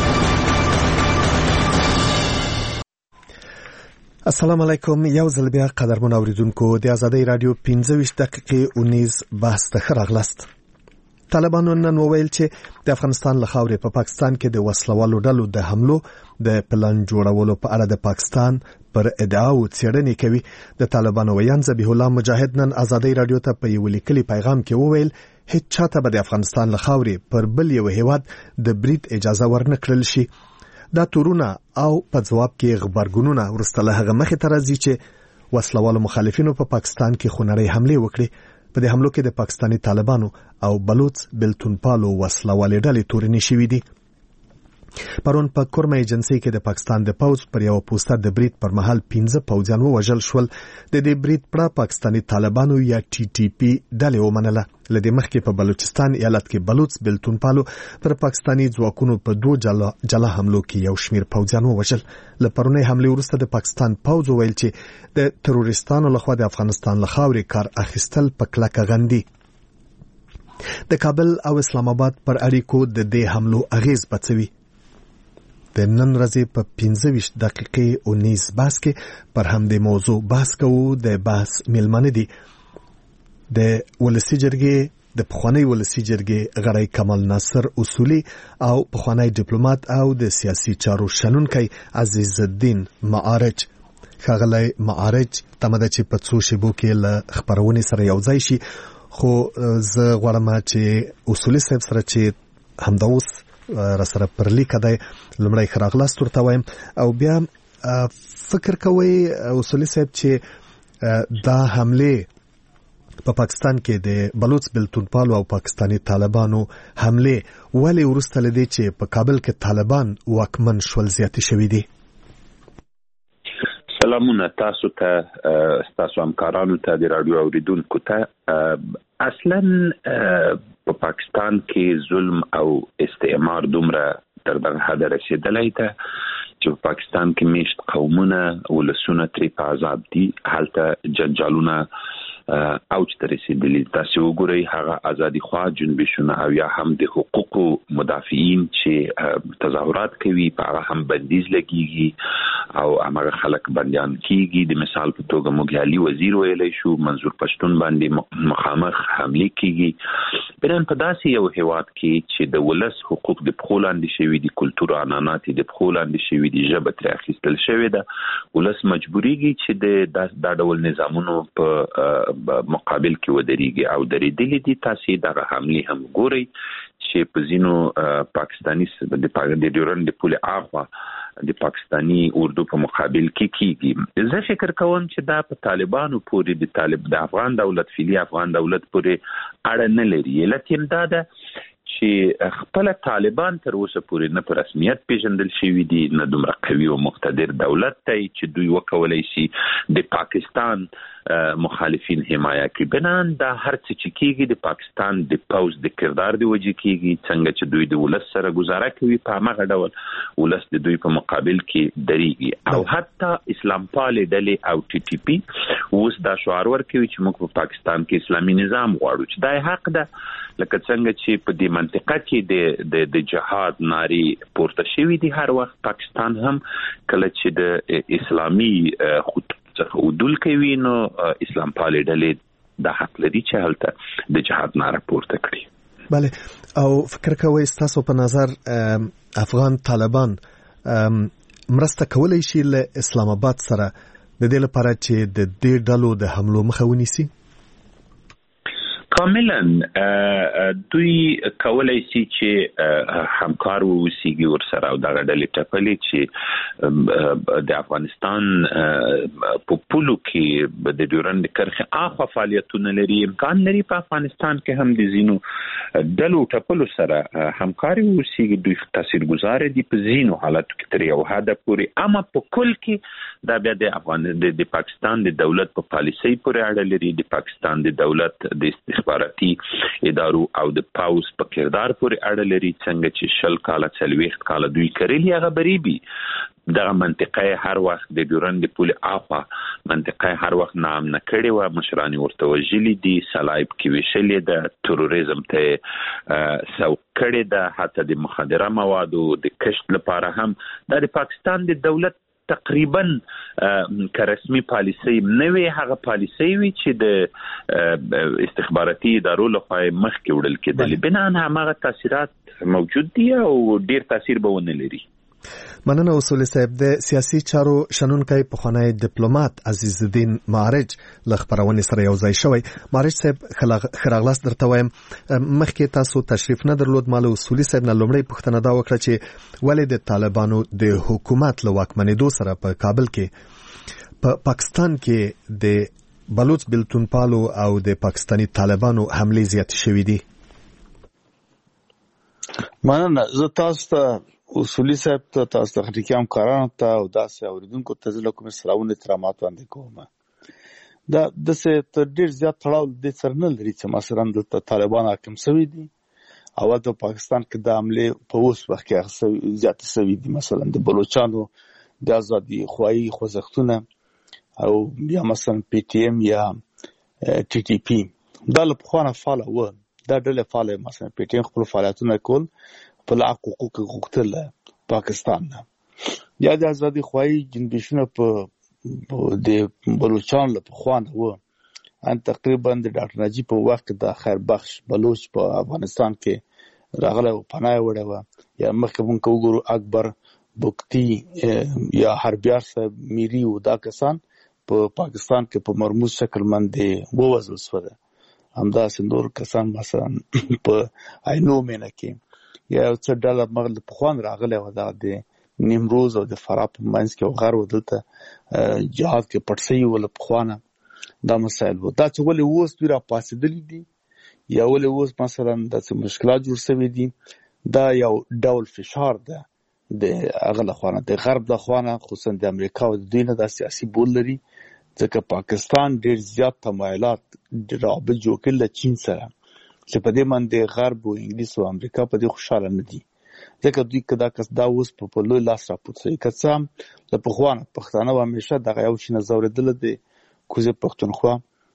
السلام علیکم. یو ځل بیا قدرمن اوریدونکو د آزادۍ رادیو 25 دقیقې اونیز بحث ته ښه راغلاست. طالبانو نن وویل چې د افغانستان له خاورې په پاکستان کې د وسلوالو ډلو د حملو د پلان جوړولو په اړه د پاکستان پر ادعاو څېړنې کوي. د طالبانو ویان ذبیح الله مجاهد نن آزادۍ رادیو ته په یو لیکلي پیغام کې وویل هیڅ چاته به د افغانستان له خاورې پر بل یو هیواد د برید اجازه ورنکړل شي. دا تورونه او په ځواب کې غبرګونونه وروسته له هغه مخې ته راځي چې وسلوالو مخالفینو په پاکستان کې خونړۍ حملې وکړي. په دې حملو کې د پاکستاني طالبانو او بلوچ بلتونپالو وسلوالې ډلې تورنې شوې دي. پرون په کورمه ایجنسي کې د پاکستان د پوځ پر یو پوسټر د برید پر مهال 15 پوځیان وژل شول. د دې برید پر پاکستاني طالبانو یا TTP ډلې ومنله. لدې مخکې په بلوچستان ایالت کې بلوچ بلتونپالو پر پاکستاني ځواکونو په 2 جلا حملو کې یو شمیر پوځیان وژل. له پرونی حملې وروسته د پاکستان پوځ ویل چې د تروریستانو لخوا د افغانستان له خاورې کار اخیستل په کلکه غندي. د کابل او اسلام آباد پر اړیکو د دې حملو اغیز بڅوي. د نن ورځې په 25 دقیقې او نیز بحث کې پر همدې موضوع بحث کوو. د بحث میلمانه دي د ولسی جرګې د پخوانی ولسی جرګې غړی کمال ناصر اصولي او پخوانی ډیپلوماټ او د سیاسي چارو شنونکی عزیز الدین معارج. ښاغلی معارج تمه ده چې په څو شیبو کې له خبرونې سره یو ځای شي، خو زه غواړم چې اصولي صاحب سره چې همدا اوس را سره پر لیکه دی لومړی ښه راغلاست ورته وایم او بیا فکر کوئ اصولي صاحب چې دا حملې په پاکستان کې د بلوچ بلتونپالو او پاکستاني طالبانو حملې ولې وروسته لدې چې په کابل کې طالبان واکمن شول زیاتې شوي دي؟
سلامونه تاسو ته، تاسو همکارانو ته، د رادیو اوریدونکو ته. اصلا په پاکستان کې ظلم او استعمار دومره تر دغه حد رسیدلی ده چې په پاکستان کې میشت قومونه ولسونه ترې په عذاب دي. هلته جنجالونه اوج ته رسیدلي. تاسو وګورئ هغه ازادي خوا جنبشونه او یا هم د حقوقو مدافعین چې تظاهرات کوي په هغه هم بندیز لګیږي او هغه خلک بندیان کیږي. د مثال په توګه موږ علي وزیر ویلی شو منظور پښتون باندې مخامخ حمله کیږي. بنان په داسې یو هیواد کې چې د ولس حقوق د پخو لاندې شوي دي، کلتور عنعنات د پخو لاندې شوي دي، ژبه ترې اخیستل شوې ده، ولس مجبوریږي چې دا ډول نظامونو په مقابل کې ودرېږي او درېدلې دي. تاسې دغه حملې هم ګورئ چې په ځینو پاکستاني د ډیورنډ د پولې اخوا د پاکستانی اردو په مقابل کې کیږي. زه فکر کوم چې دا په طالبانو پورې د افغان دولت فعلی افغان دولت پورې اړه نه لري. علت یې دا ده چې خپل طالبان تر اوسه پورې نه په رسمیت پیژندل شوي دي، نه دومره قوي او مقتدر دولت دی چې دوی وکولای شي د پاکستان مخالفین حمایه کړي. بنان دا هر څه چې کیږي د پاکستان د پوز د کردار دی وجه کیږي، څنګه چې دوی د ولس سره گزاره کوي په هغه ډول ولس د دوی په مقابل کې دریږي. او حتی اسلام پال ډلې او ټي ټي پی اوس دا شعار ورکوي چې موږ په پاکستان کې اسلامي نظام غواړو، چې دا حق ده. لکه څنګه چې په دې منطقه کې د جهاد ناری پورته شوی دي، هر وخت پاکستان هم کله چې د اسلامي خطوط څخه عدول کوي نو اسلام پالې ډلې د حق لري چې هلته د جهاد ناره پورته کړي.
بله، او فکر کوئ ستاسو په نظر افغان طالبان مرسته کولی شي له اسلام آباد سره د دې لپاره چې د دې ډلو د حملو مخه ونیسي؟
کاملا دوی کولای شي چې همکار ووسیږي ورسره او دغه ډلې ټپلې چې د افغانستان په پولو کې د ډیورند کرښې اخوا فعالیتونه لري. امکان لري په افغانستان کې هم د ځینو ډلو ټپلو سره همکاري ووسیږي. دوی تاثیرګذار دي په ځینو حالاتو کې تر یو حده پورې، اما په کل کې دا بیا د پاکستان د دولت په پالیسۍ پورې اړه لري، د پاکستان د دولت د استخباراتي ادارو او د پاوز په کردار پورې اړه لري. څنګه چې 40 کاله 40 کاله دوی کړلي هغه بریبي دغه منطقه هر وخت د ډیورند پول اخوا منطقه هر وخت نام نه کړي و، مشران ورته وجلي دي، صلایب کې وشلې ده، تروریزم ته سوق کړي ده، حتی د مخدره موادو د کشف لپاره هم د پاکستان د دولت تقریبا که رسمي پالیسي نوې هغه پالیسي وي چې د استخباراتي ادارو لخوا مخکې وړل کېدل. بنان هغه تاثیرات موجود دي او ډیر تاثیر به ونه لري.
مننه اصولي صاحب. د سیاسي چارو شنونکی پخوانی ډیپلوماټ عزیز الدین معرج له خبرونې سره یو ځای شوی. معرج صاحب خراغلاس درته وایم، مخکې تاسو تشریف نه درلود، ما له اصولي صاحب نه لومړی پوښتنه دا وکړه چې ولې د طالبانو د حکومت له واکمنېدو سره په کابل کې په پاکستان کې د بلوچ بلتونپالو او د پاکستانی طالبانو حملې زیاتې شوې دي؟
مننه. زه تاسو ته اصولي صاحب ته تاسو ته خټکی همکارانو ته او داسې اوریدونکو ته زه له کومې سلامونه احترامات وړاندې کوم. دا داسې تر ډېر زیات تړاو دې سره نه لري چې مثلا دلته طالبان حاکم شوي دي او د پاکستان کې د حملې په اوس وخت کې زیاتې شوي دي. مثلا د بلوچانو د ازادي خواهي خوځښتونه او یا مثلا پی ټي ایم یا ټي ټي پی دا له پخوانه فعاله وه، دا ډلې فعاله. مثلا پی ټي ایم خپل فعالیتونه کول په حقوق غوښتل پاکستان نه، یا د ازادي خواهي جنبشونه په د بلوچستان له پخوانه وه. ان تقریبا د ډاکټر نجیب په وخت د خیر بخش بلوچ په افغانستان کې راغله او پناه وړه و، یا مخکې مونږ وګورو اکبر بوکتی یا حربیار صاحب میری او دا کسان په پاکستان کې په مرموز شکل باندې ووژل شول. همدا سندور کسان مثلا په عینو مینه کې یا څه ډله مغل پخوان راغلی و، دا د نیمروز او د فراه په منځ کې وغیر و، دلته جهاد کې پټ شوي و له پخوانه. دا مسایل و. دا چې ولې اوس دوی راپاڅېدلي دي یا ولې اوس مثلا داسې مشکلات جوړ شوي دي، دا یو ډول فشار ده د هغه لخوا، د غرب لخوا، خصوصا د امریکا او د دوی نه دا سیاسي بول لري، ځکه پاکستان ډېر زیات تمایلات رابط جوړ کړي له چین سره چې په دې باندې غرب او انګلیس او امریکا په دې خوشاله نه دي، ځکه دوی که دا اوس په لوی لاس راپورته شوي. که څه هم له پخوانه پښتانه به همیشه دغه یو شي نه ځورېدله د کوزې پښتونخوا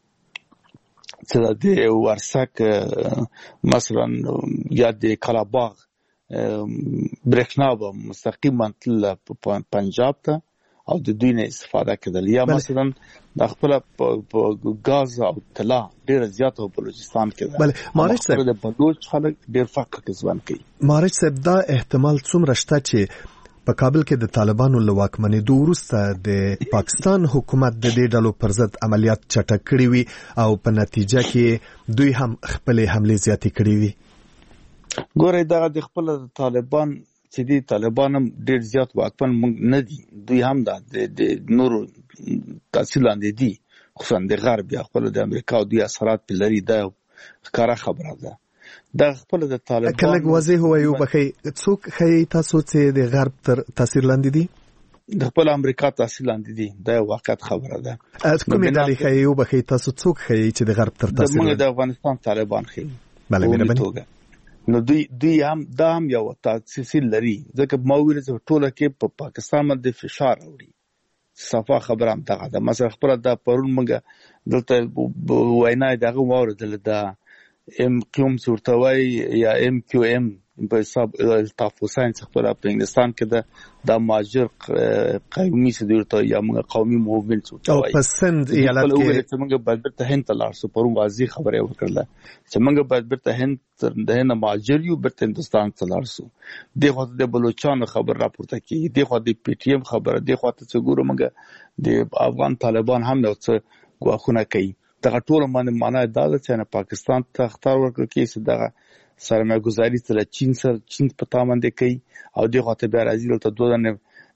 چې د ورسک مثلا یا د کلاباغ برېښنا به مستقیما تلله پنجاب ته او د دوی نه استفاده کېدل، یا مثلا د خپل په غاز او طلا ډېر زیات په بلوچستان کې ده.
بله معرج صاحب،
د بلوچ خلک ډېر فقر کې ژوند کوي.
معرج صاحب، دا احتمال څومره شته چې په کابل کې د طالبانو له واکمنېدو وروسته د پاکستان حکومت د دې ډلو پر ضد عملیات چټک کړي وي او په نتیجه کې دوی هم خپلې حملې زیاتې کړي وي؟
ګورئ، دغه د خپل طالبان چې دی طالبان هم ډېر زیات واکمن نه دي، دوی هم د نورو تاثیر لاندې دي، خصوصا د غرب یا خپل د امریکا او دوی اثرات په لري. دا ښکاره خبره ده. دا خپل د طالبان
کله واضح وایو بخي څوک خی تاسو چې د غرب تر تاثیر لاندې دي،
د خپل امریکا تاثیر لاندې دي. دا واقعیت خبره ده.
کومې ډلې خی بخي تاسو څوک خی چې د غرب تر تاثیر لاندې؟
د افغانستان طالبان خی.
بله مهرباني.
نو دوی هم دا هم یو تاثیر لري، ځکه ما ویل چې ټوله کې په پاکستان باندې فشار راوړي. صفا خبره هم دغه ده. مثلا خبره دا پرون موږ دلته وینا دغه واورېدله، د ام کیوم ورته وایي یا ام کیو ام په حساب الطاف حسین خبره په انګلستان کې د مهاجر قومي څه یا موږ قومي موومنټ ورته وایي.
په سند ایالت کې
موږ باید بیرته هند ته لاړ شو. پرون واضح خبره وکړله چې موږ باید بیرته هند د هند مهاجر یو بیرته هندوستان ته لاړ شو. دغه د بلوچستان خبر راپورته کیږي، دغه د پی ټی ایم خبره، دغه ته ګورو موږ د افغان طالبان هم یو څه ګواښونه کوي. دغه ټول معنی دا ده چې پاکستان ته اختیار ورکړل کیږي دغه سرمایه گذاری سره چین په تامنده کوي، او دغه ته بیا راځي دلته دوه دنه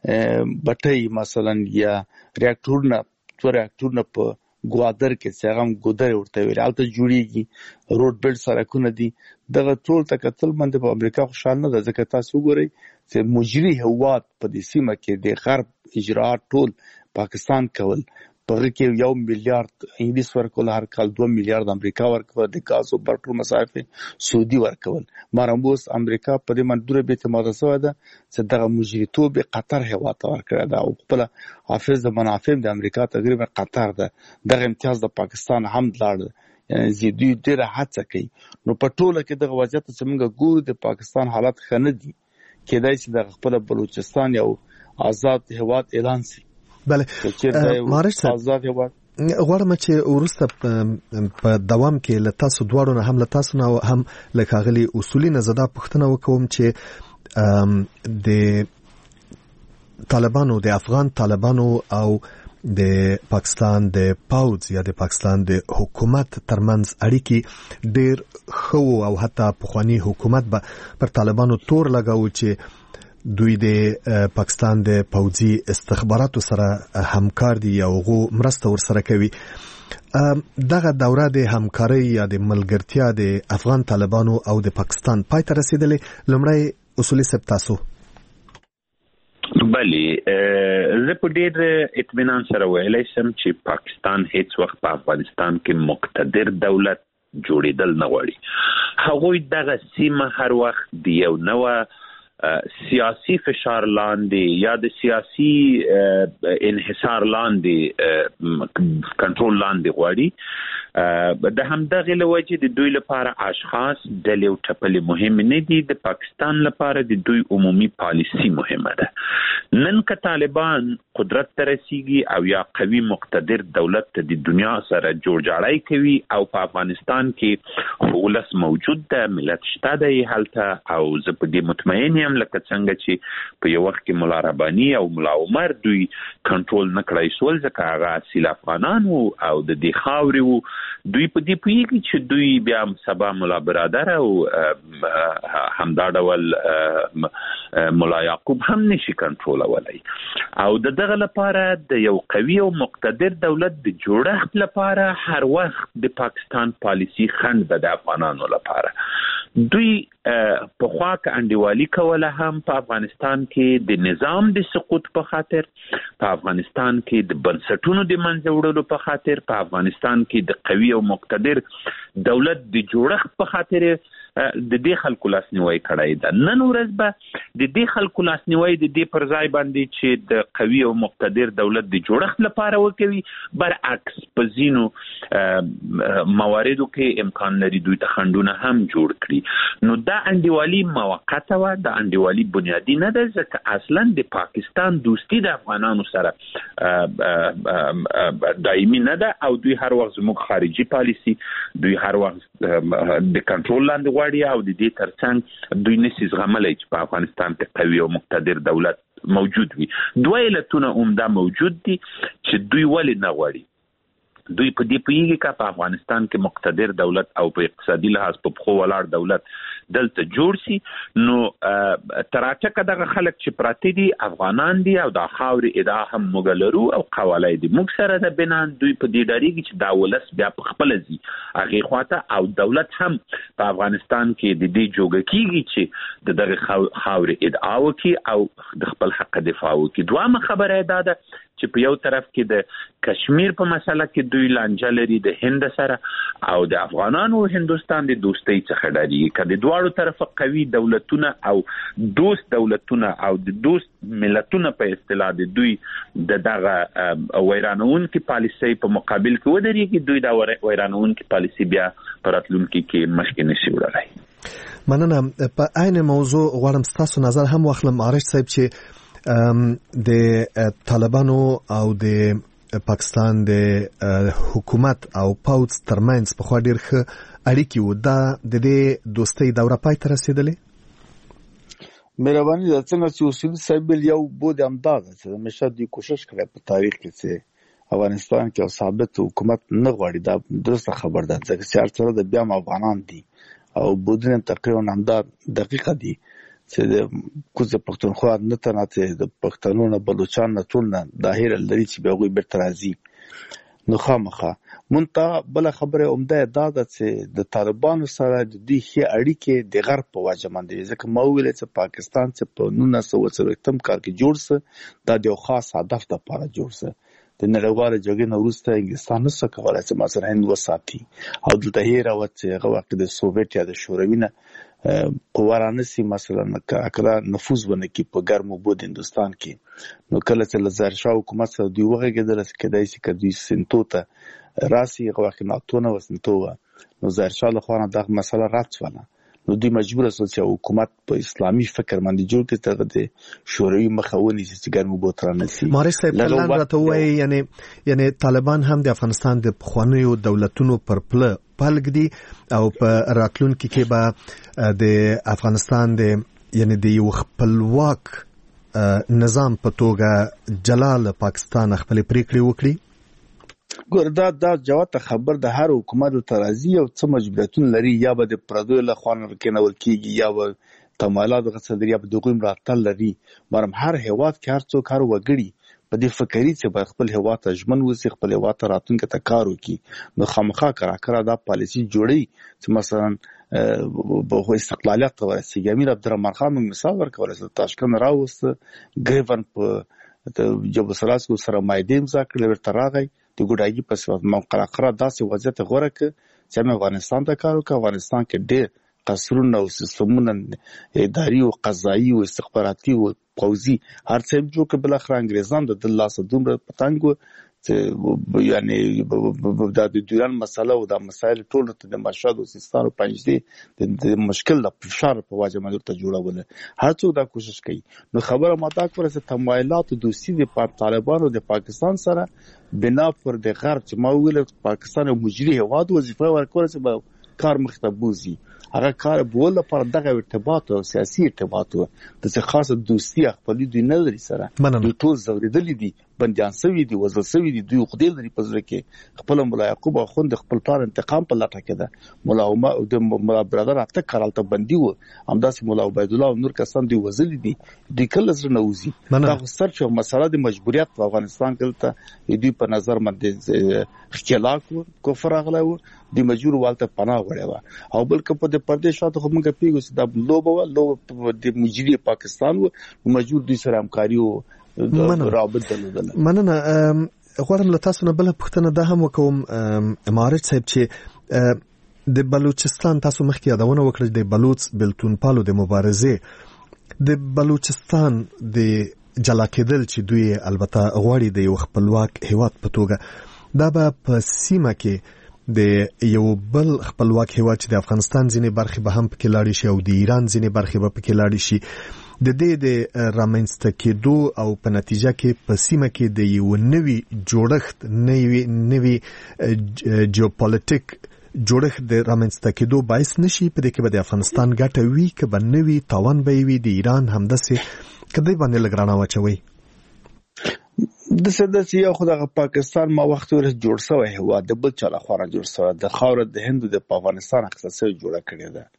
بټي مثلا یا ریاکټورونه په ګوادر کې چې هغه ګودر ورته ویل البته جوړیږي، روډ بیلټ سړکونه دي. دغه ټول تکتل باندې په امریکا خوشاله نه ده، ځکه تاسو وګورئ چې مجري هواد په دې سیمه کې د غرب اجرات ټول پاکستان کول. په کې 1 میلیارډ انګلیس ورکول، هر کال 2 میلیارډ امریکا ورکول، د غاز او برټو مصارف سعودي ورکول. مرموز امریکا په دې منډوره به اعتماد سره ده چې دغه مجریتوب قطر هوا ته ورکړه ده، او خپل حافظ د منافع د امریکا تقریبا قطر ده. دغه امتیاز د پاکستان هم لاړ، یعنی زیدوی ډیره هڅه کوي. نو په ټوله کې دغه وضعیت چې موږ ګورو د پاکستان حالت ښه نه دي. کېدای شي د خپل بلوچستان یو آزاد هواد اعلان شي.
بله مارش صاحب غواړم چې وروسته په دوام کې له تاسو دواړو نه هم له تاسو نه هم له ښاغلي اصولي نه زده پوښتنه وکوم چې د طالبانو د افغان طالبانو او د پاکستان د پاوځ یا د پاکستان د حکومت ترمنځ اړیکې ډېر ښه او حتی پخوانی حکومت به پر طالبانو تور لګاوه چې دوی د پاکستان د پوځي استخباراتو سره همکار دي او غو مرسته ورسره کوي. دغه دوره د همکارۍ یا د ملګرتیا د افغان طالبانو او د پاکستان پای ته رسیدلې. لومړی اصولي صاحب تاسو.
بلی زه په ډېر اطمینان سره ویلی شم چې پاکستان هیڅ وخت په افغانستان کې مقتدر دولت جوړېدل نه غواړي. هغوی دغه سیمه هر وخت د یو نوه سیاسی فشار لاندې یا د سیاسی انحصار لاندې کنټرول لاندې غواړي. د همدغه لوجه د دوی لپاره اشخاص ډلې او ټپلې مهم نه دي. د پاکستان لپاره د دوی عمومي پالیسی مهمه ده. نن که طالبان قدرت ته رسیږي او یا قوي مقتدر دولت ته د دنیا سره جوړجاړی کوي او په افغانستان کې ولس موجود ده، ملت شته دی هلته، او زه په دې مطمئن یم لکه څنګه چې په یو وخت کې مولا رباني او مولا عمر دوی کنټرول نه کړی سول ځکه هغه اصیل افغانان وو او د دې خاورې وو. دوی په دې پوهېږي چې دوی بیا سبا مولا برادر او همدا ډول مولا یعقوب هم نشي کنټرولولی. او دغه لپاره د یو قوي او مقتدر دولت د جوړښت لپاره هر وخت د پاکستان پالیسی خنډ ده د افغانانو لپاره. دوی په خوا کې انډیوالي کوله هم په افغانستان کې د نظام د سقوط په خاطر، په افغانستان کې د بنسټونو د منځه وړلو په خاطر، په افغانستان کې د قوي او مقتدر دولت د جوړښت په خاطر د دې خلکو لاسنیوي کړی ده. نن ورځ به د دې خلکو لاسنیوي د دې پر ځای باندې چې د قوي او مقتدر دولت د جوړښت لپاره وکوي، برعکس په ځینو مواردو کې امکان لري دوی ته خنډونه هم جوړ کړي. نو دا انډیوالي موقته وه، دا انډیوالي بنیادي نه ده، ځکه اصلا د پاکستان دوستی د افغانانو سره دایمي نه ده او دوی هر وخت زموږ خارجي پالیسی دوی هر وخت د کنټرول لاندې غواړي او د دې ترڅنګ دوی نشي زغملی چې په افغانستان کې قوي او مقتدر دولت موجود وي. دوه علتونه عمده موجود دي چې دوی ولې نه غواړي. دوی په دې پوهېږي که په افغانستان کې مقتدر دولت او په اقتصادي لحاظ په پښو ولاړ دولت دلته جوړ شي نو تراچکه دغه خلک چې پراته دي افغانان دي او د خاورې ادعا هم موږ لرو او قوالای دي موږ سره د بنان دوی په دې ډاریږي چې دا ولس بیا په خپل ځي هغه خواته او دولت هم په افغانستان کې د دې جوګه کیږي چې دغه خاورې ادعا وکړي او د خپل حق دفاع وکړي. دوامه خبره ده چې په یو طرف کې د کشمیر په مسله کې دوی لانجه لري د هند سره او د افغانانو او هندستان د دوستۍ څخه ډاریږي کله د دواړو طرفه قوي دولتونه او دوست دولتونه او د دوست ملتونه په اصطلاح د دوی دغه ویرانونکو پالیسۍ په مقابل کې ودرېږي دوی دا ویرانونکو پالیسۍ بیا پراتلونکو کې مخکې نشي وړلای.
مننه. په عین موضوع غواړم ستاسو نظر هم واخلم عارش صاحب چې د طالبانو او د پاکستان د حکومت او پوځ ترمنځ په خوا ډیر ښه اړیکې وو دا د دې دوستۍ دوره پای ته رسیدلې.
مهرباني ده څنګه چې اصولي صاحب یو بود همدا ده چې همیشه دوی کوشش کړی په تاریخ کې چې افغانستان کې یو ثابت حکومت نه غواړي دا درسته خبر ده ځکه چې هر څه د بیا افغانان دي او بودنه تقریبا همدا دقیقه دي چې د کوزه پښتونخوا نه تناته د پښتنو نه بلوچستان نه ټول نه داهره لري چې به غوي بیرته راځي نو خامخه مونته بل خبره عمده ده چې د طالبانو سره د دې هي اړیکې د غرب په وجه باندې ځکه ما ویل چې پاکستان چې په 1940 کال کې جوړ سه د یو خاص هدف لپاره جوړ سه د نړیوال جګړې نه وروسته انګلستان نو کولای چې مثلا هند وساتي او دلته هي راوت چې هغه وخت د سوویت یا د شوروي نه قوارانسی مثلا کله نفوذ ونکي په ګرمو بود هندستان کې نو کله چې لزارشاه حکومت سره دوی وغږیدل چې کدای شي کدوې سنتو ته راسي هغه وخت ناتونه وسنتو نو زارشاه له خوانه دغه مسله راځوله نو دوی مجبور شول چې حکومت په اسلامي فکر باندې جوړ کړي ته د شوروي مخاوني چې ګرمو بوت رانسي.
مارش صاحب کله راته وایي یعنی طالبان هم د افغانستان د پخوانیو دولتونو پر پله پلګ دي او په راتلونکي کې به د افغانستان د یعنی د یو خپلواک نظام په توګه جلال پاکستان خپل پریکړې وکړي.
ګور دا جواب خبر د هر حکومت ترازی او څه مجبوریتونه لري یا به د پردوی له خوانه کېنول کیږي یا به تمایلات غصدري یا به دغه مراتل لري مرم هر هیواد کې هر څوک هر وګړي په دې فکرې چې خپل هیواد ته ژمن وسی خپل هیواد ته راتلونکي ته کار وکړي نو خامخا کړه دا پالیسي جوړي چې مثلا به استقلالیت ورسیږي. امیر عبدالرحمن خان مثال ورکول چې تاشکند راوست ګریفن په جبل سراس کو سره مایدې امضا کړل ورته راغی د ګډاګي په سبب موقعه داسې وضعیت غوړه ک چې افغانستان ته کار وکړ. افغانستان کې ډېر قصرونه او سیستمونه اداري او قضایي او استخباراتي او پوځي هر څه جو کې بل اخر انګريزان د لاسه دومره پتنګ چې یعنی د دوران مسله او د مسایل ټول ته د مرشد او سیستان او پنځدي د مشکل د فشار په واجب باندې ته جوړول هر څوک دا کوشش کوي. نو خبره ماته کوله چې تمایلات دوستي د طالبانو د پاکستان سره بنا پر د غرب چې ما ویل پاکستان یو مجري هواد وظیفه ورکول چې کار مختبوزي هغه کار بول لپاره دغه ارتباط او سیاسي ارتباط و د څه خاصه دوستي خپل دوی نه لري سره دوی ټول زوریدل دي بنديان سوي دي وزل سوي دي دوی خدای لري په ځل کې خپل مولا یعقوب اخوند خپل پلان انتقام په لټه کې ده مولا عمر او د مولا برادر اته کارالته بندي و همداسې مولا عبید الله او نور کسان دوی وزل دي دوی کله زر نه وزي دا سرچ او مسله د مجبوریت په افغانستان کې ته دوی په نظر باندې اختلاف کفر اغلا و د مجبور والته پناه وړي او بلکې په د پردیس شاته هم کې پیګو چې د لوبه د مجری پاکستان و مجبور دوی سره همکاري او رابط دلدل.
مننه. غواړم له تاسو نه بل پوښتنه ده هم وکوم مارج صاحب چې د بلوچستان تاسو مخکې یادونه وکړه د بلوچ بلتونپالو د مبارزې د بلوچستان د جلا کېدل چې دوی البته غواړي د یو خپلواک هیواد په توګه دا به په سیمه کې د یو بل خپلواک هیواد چې د افغانستان ځینې برخې به هم پکې لاړې شي او د ایران ځینې برخې به پکې لاړې شي د دې د رامنځته کېدو او په نتیجه کې په سیمه کې د یو نوي جوړښت نوي جیوپولیټیک جوړښت د رامنځته کېدو باعث نشي په دې کې به د افغانستان ګټه وي که به نوي تاوان به وي د ایران همداسې کدی باندې لګرانه واچوي
د سدس یو خدای پاکستان ما وخت ور جوړ شوی هوا د بل چا لخوا جوړ شوی د خاور د هند د افغانستان اختصاصي جوړه کړی ده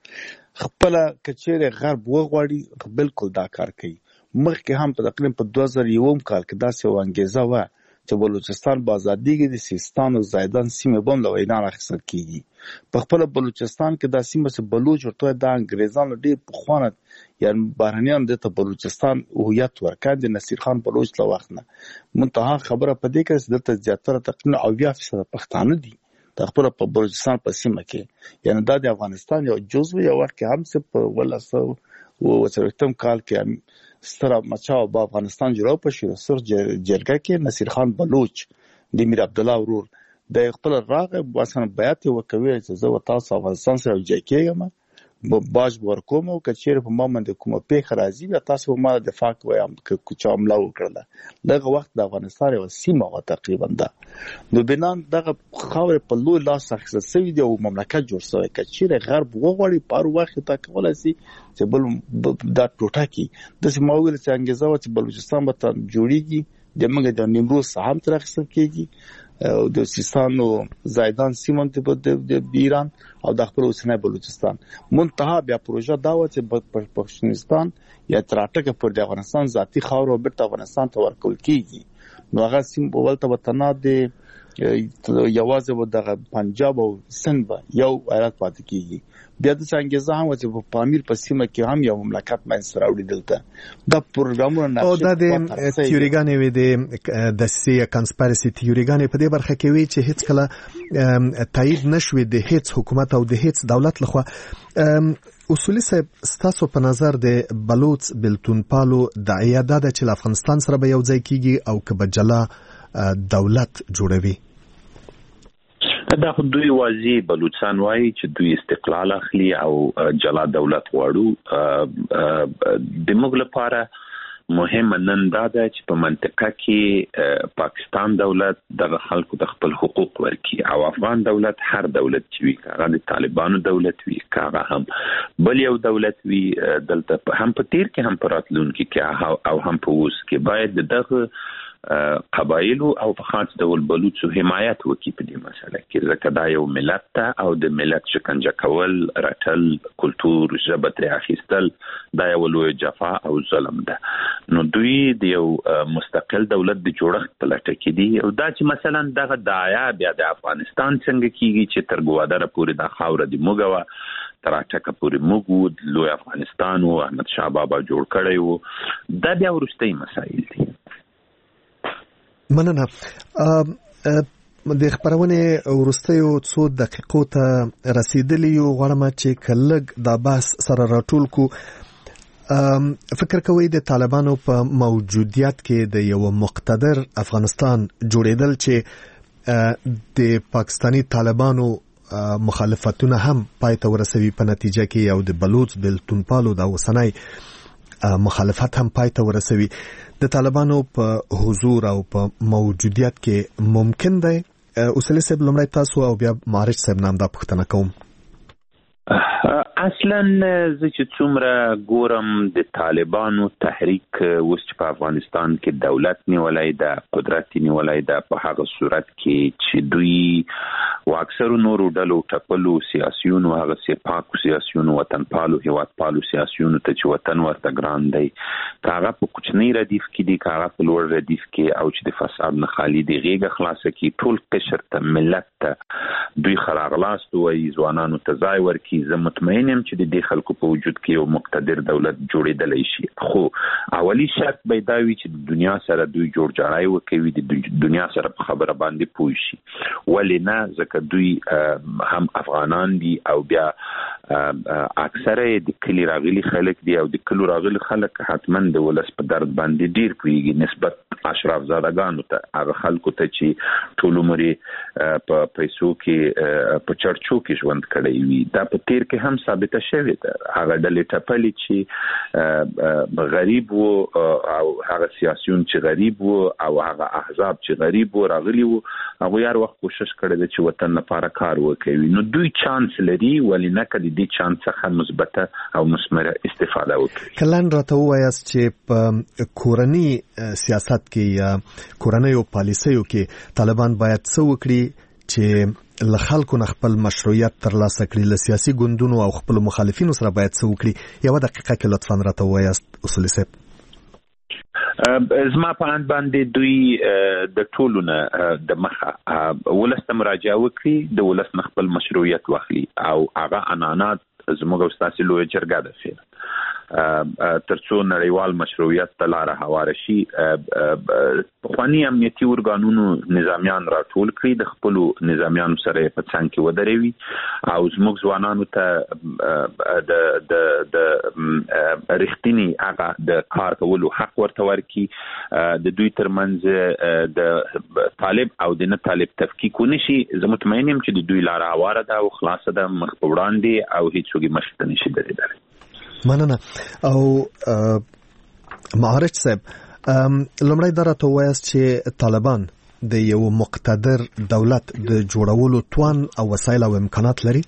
خپل کچېره غرب وغواړي بالکل دا کار کوي. مخکې هم په تقریبا په 2001 کال کې داسې وانګیزه و چې بلوچستان په ازادۍ کې د سیستان او زیدان سیمه بم له وینا راخیستل کیږي. په خپل بلوچستان کې د سیمه څخه بلوچ ورته د انګریزانو ډېر پخوانه یعنی بهرنیان د بلوچستان هویت ورکړ د نصیر خان بلوچ له وخت نه. منتها خبره په دې کې چې د زیاتره تقریبا 80% پښتانه دي د خپل په بلوچستان په سیمه کې، یعنی دا د افغانستان یو جزو یو وخت کې هم څه په 1970 کال کې ستر مچاو په افغانستان جوړو په شیر سر جرګه کې نصیر خان بلوچ د میر عبد الله ورور د خپل راغه واسنه بیات وکوي چې زه تاسو افغانستان سره جای کېږم باج ورکوم او کچیر په ما باندې کومه پیښه راځي بیا تاسو ما دفاع کوم چې عمله وکړه. دغه وخت د افغانستان یو سیمه و تقریبا ده نو بنان دغه خاور په لوی لاس اخیستل شوی دی او مملکت جوړ شوی. کچیر غرب وغوړي په وخت ته کولای شي چې بل دا ټوټه کی د سیماویل چې انګیزه و چې بلوچستان به جوړیږي د موږ د نیمروز هم تر اخیستل کیږي او د سیستان او زیدان سیمه د ایران او د خپل اوسنۍ بلوچستان. منتها بیا پروژه دا و چې پښتونستان یا تراټکه پر د افغانستان ذاتی خاور او بیرته افغانستان ته ورکول کیږي. نو هغه سیم په ولته وطن د یوازې و د پنجاب او سند یو ایالت پاتې کیږي. بیا د څنګه هم چې په پامیر په سیمه کې هم یو مملکت منځ راوړي دلته دا پروګرامونه
او د تیوریګانې وي د سی کانسپیرسي تیوریګانې په دې برخه کې وي چې هیڅ کله تایید نشوي د هیڅ حکومت او د هیڅ دولت لخوا. اصولي صاحب ستاسو په نظر د بلوچ بلتونپالو د ایاده د چې افغانستان سره به یو ځای کیږي او که به جلا دولت جوړوي؟
دا خو دوی واضح بلوچستان وایي چې دوی استقلال اخلي او جلا دولت غواړو. د موږ لپاره مهمه نن دا ده چې په منطقه کې پاکستان دولت د خلکو د خپل حقوق ورکړي او افغان دولت هر دولت چې وي هغه د طالبانو دولت وي هغه هم بل یو دولت وي دلته هم په تیر کې هم په راتلونکي کې او هم په اوس کې باید دغه قبایلو او په خاص ډول بلوچو حمایت وکړي په دې مسله کې ځکه دا یو ملت ته او د ملت شکنجه کول رټل کلتور ژبه ترې اخیستل دا یو لوی جفا او ظلم ده. نو دوی د یو مستقل دولت د جوړښت په لټه کې دي او دا چې مثلا دغه دایا بیا د افغانستان څنګه کیږي چې تر ګوادره پورې د خاور د موږ تر اټکه پورې موږ لوی افغانستان او احمد شاه بابا جوړ کړی وو دا بیا وروستي مسایل دي.
مننه. د خبرونه ورستیو څو دقیقو ته رسیدلی یو غواړم چې کلګ د باس سره راټول کو. فکر کوي د طالبانو په موجودیت کې د یو مقتدر افغانستان جوړیدل چې د پاکستانی طالبانو مخالفتونه هم پای ته ورسوي په نتیجه کې او د بلوچ بلتونپالو د اوسنۍ مخالفت هم پای ته ورسوي. د طالبانو په حضور او په موجودیت کې ممکن دی اصولي صاحب لمړی تاسو او بیا معارج صاحب نام دا پوښتنه کوم.
اصلا زه چې څومره ګورم د طالبانو تحریک اوس چې په افغانستان کې دولت نیولای ده قدرت نیولای ده په هغه صورت کې چې دوی او اکثر نورو ډلو ټاکلو سیاسيونو هغه سپاکو سیاسيونو وطنپالو هیوادپالو سیاسيونو ته چې وطن ورته ګران دی هغه په کوچنی ردیف کې دي هغه په لوړ ردیف کې او چې د فساد نه خالی دی غیږه خلاصه کې ټول قشر ته ملت ته دوی خراغلاست وایي ځوانانو ته ځای ورکړي. زه مطمئن یم چې د دې خلکو په وجود کې یو مقتدر دولت جوړېدلی شي خو اولی شرط به دا وي چې د دنیا سره دوی جوړجاړی وکوي د دنیا سره په خبره باندې پوه شي ولې نه ځکه دوی هم افغانان دي او بیا اکثره د کلی راغلي خلک دي او د کلو راغلي خلک حتما د ولس په درد باندې ډیر کوي نسبت اشراف زادگانو ته هغه خلکو ته چې ټول عمر په پیسو کې په چرچو کې ژوند کړی وي دا په تیر کې هم ثابته شوې ده. هغه ډلې ټپلې چې غریب وو او هغه سیاسيون چې غریب وو او هغه احزاب چې غریب وو راغلي وو هغه هر وخت کوشش کړی چې وطن لپاره کار وکړي. نو دوی چانس لري ولې نه کړي دې چانس څخه مثبته او مثمره استفاده وکړي.
کلن راته وایاست چې په کورنی سیاست کې یا کورنۍ او پالیسیو کې طالبان باید څه وکړي چې له خلکو نه خپل مشروعیت ترلاسه کړي، له سیاسي ګوندونو او خپل مخالفینو سره باید څه وکړي؟ یوه دقیقه کې لطفا راته ووایاست اصولي صاحب.
زما په اند باندې دوی د ټولو نه د مخه ولس ته مراجعه وکړي، د ولس نه خپل مشروعیت واخلي او هغه عنعنات زموږ او ستاسې لویه جرګه ده ترڅو نړیوال مشروعیت ته لاره هواره شي. پخواني امنیتي ارګانونو نظامیان راټول کړي، د خپلو نظامیانو سره په څنګ کې ودروي او زموږ ځوانانو ته د رښتینی هغه د کار کولو حق ورته ورکړي. د دوی ترمنځ د طالب او د نه طالب تفکیک ونشي. زه مطمئن یم چې د دوی لاره هواره ده او خلاصه ده، مخ په وړاندې او هیڅوک یې مخې ته نشي درېدلی.
مننه. او معارج صاحب، لومړی دا راته ووایاست چې طالبان د یو مقتدر دولت د جوړولو توان او وسایل او امکانات لري؟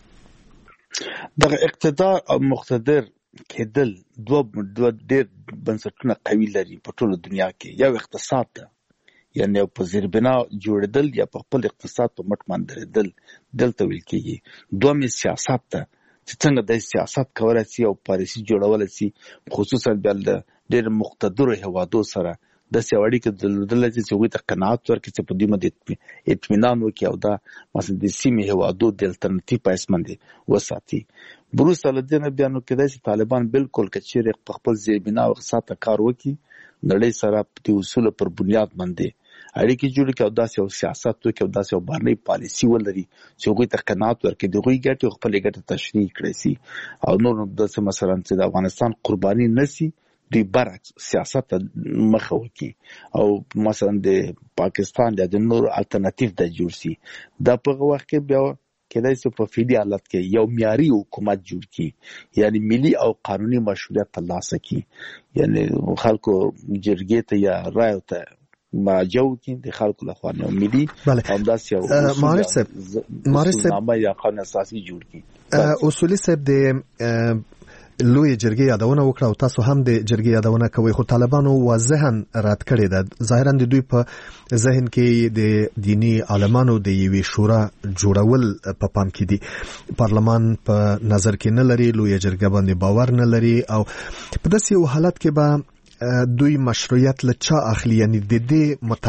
دغه اقتدار او مقتدر کېدل دوه ډېر بنسټونه قوي لري په ټوله دنیا کې. یو اقتصاد ده، یعنی یو په زیربنا جوړېدل یا په خپل اقتصاد په مټ باندې درېدل دلته ویل کېږي. دوم سیاست ده چې څنګه د سیاست کولای شي او پالیسي جوړولای شي، خصوصا بیا د ډېر مقتدرو هیوادو سره داسې اړیکې درلودلی چې هغوی ته قناعت ورکړي چې په دوی باندې اطمینان وکړي او دا مثلا د سیمې هیوادو د الټرنیټیو په حیث باندې وساتي. وروسته له دې نه بیا نو کېدای شي طالبان بالکل که چېرې په خپل زیربنا او اقتصاد ته کار وکړي، نړۍ سره د اصولو پر بنیاد باندې اړیکې جوړې کړي او داسې یو سیاست وکړي او داسې یو بهرنۍ پالیسي ولري چې هغوی ته قناعت ورکړي، د هغوی ګټې او خپلې ګټې تشریح کړی شي او نور داسې مثلا چې د افغانستان قرباني نه شي، دوی برعکس سیاست ته مخه وکړي او مثلا د پاکستان یا د نور الټرنیټیو ته جوړ شي. دا په هغه وخت کې بیا کېدای شي په فعلي حالت کې یو معیاري حکومت جوړ کړي، یعنی ملي او قانوني مشروعیت ترلاسه کړي، یعنی خلکو جرګې ته یا رایو ته مراجعه وکړي د خلکو لخوا یو ملي همداسې یو اصولنامه یا قانون اساسي جوړ کړي.
اصولي صاحب د لوی جرګې یادونه وکړه او تاسو هم د جرګې یادونه کوئ، خو طالبانو واضحاً رد کړې ده. ظاهراً د دوی په ذهن کې د دینی عالمانو د یوې شورا جوړول په پام کې دي، پارلمان په نظر کې نه لري، لوی جرګه باندې باور نه لري او په داسې یو حالت کې به دوی مشروعیت له چا اخلي؟ یعنی د دې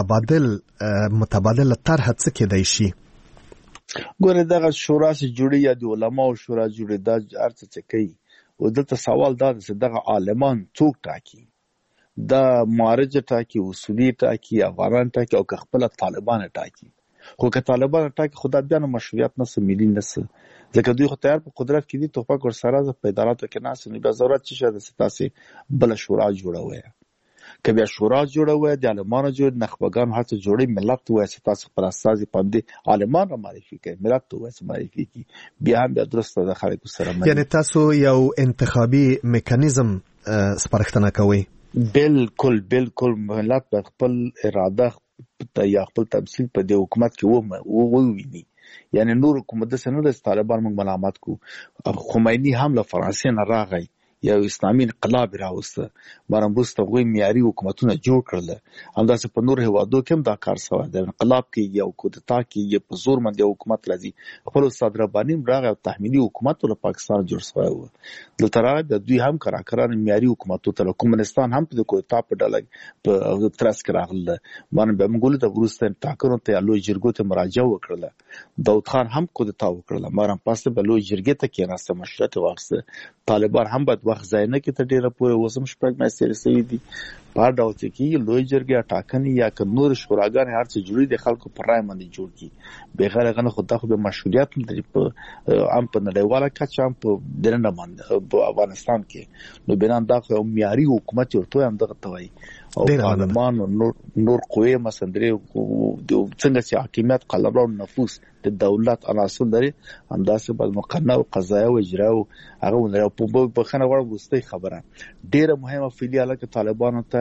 متبادل طرح څه کېدای شي؟
ګوره دغه شورا چې جوړي یا د علماو شورا جوړي دا هر څه کوي او دلته سوال دا دی چې دغه عالمان څوک ټاکي؟ دا معارج ټاکي، اصولي ټاکي، افغانان ټاکي او که خپل طالبان ټاکي؟ خو که طالبان ټاکي خو دا بیا نو مشروعیت نسه، ملي نسه، ځکه دوی خو تیار په قدرت کې دي، توپک ورسره په اداراتو کې ناسته، نو بیا ضرورت څه شی ده چې تاسې بله شورا جوړوئ؟ که بیا شورا جوړوئ د عالمانو جوړ نخبګانو هڅه جوړوئ، ملت ته ووایه چې تاسې خپل استازي په همدې عالمان را معرفي کړئ، ملت ته ووایه چې معرفي کړي، بیا هم بیا درسته د خلکو سره
یعنی تاسو یو انتخابي میکانیزم سپارښتنه کوئ؟
بالکل ملت به خپل اراده یا خپل تمثیل په دې حکومت کې وویني. یعنی نور حکومت داسې نه ده چې طالبان موږ ملامت کړو. خمیني هم له فرانسې نه راغی، یو اسلامي انقلاب راوسته، مر وروسته هغوی معیاري حکومتونه جوړ کړل. همداسې په نور هیوادو کې هم دا کار شوی دی، انقلاب کې یو کودتا کې یو په زور باندې یو حکومت راځي. خپل استاد رباني هم راغی او تحمیلي حکومت له پاکستان جوړ شوی و، دلته راغی د دوی هم کراکران معیاري حکومتو ته، کمونستان هم په کودتا په ډله په ترڅ کې راغله. باندې به موږ ولې د وروسته ټاکنو ته لوی جرګو ته مراجعه وکړله، داود خان هم کودتا وکړله، مارم پاسته به لوی جرګې ته کېناسته، مشروعیت واخیسته. طالبان هم باید وخت ځای نه کړي تر ډېره پورې، اوس هم شپږ میاشتې تېرې شوي دي. په هر ډول چې کېږي لوی جرګې ټاکنې یا که نورې شوراګانې هر څه جوړي د خلکو په رایه باندې جوړ کړي، بغیر هغه نه خو دا خو بیا مشروعیت هم لري هم په نړیواله کچه هم په دننه باندې په افغانستان کې. نو بنا دا خو یو معیاري حکومت ورته هم دغه ته وایي او پارلمان نور قوې مثلا درې څنګه چې حاکمیت قلمرو نفوذ د دولت عناصر لري، همداسې باید مقننه او قضایه او اجرا او هغه ولري. او په بخښنه غواړم وروستۍ خبره ډېره مهمه فعلي حاله کې طالبانو ته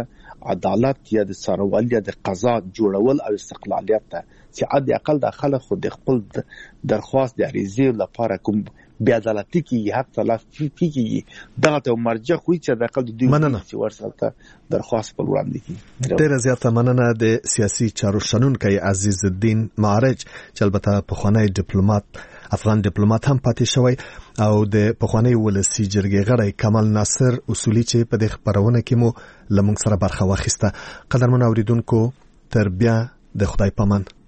عدالت یا د څارنوالۍ یا د قضا جوړول او استقلالیت ته چې عادي اقل د خلک خو د خپل درخواست د عریضې لپاره کوم بیا عدالتي کې حق تلف کیږي دغه ته مرجع خو چې د اقل د دوی چې ورسره درخواست پر وړاندې کی.
ډیره زیاته مننه د سیاسي چارو شنونکي عزیز الدین معرج چې البته پخوانی ډیپلوماټ افغان ډیپلوماټ هم پاتې شوی او د پخوانی ولسی جرګې غړی کمال ناصر اصولي چې په دې خبرونه کې مو لمونږ سره برخه واخیسته. قدرمن اوریدونکو تر بیا د خدای پامان.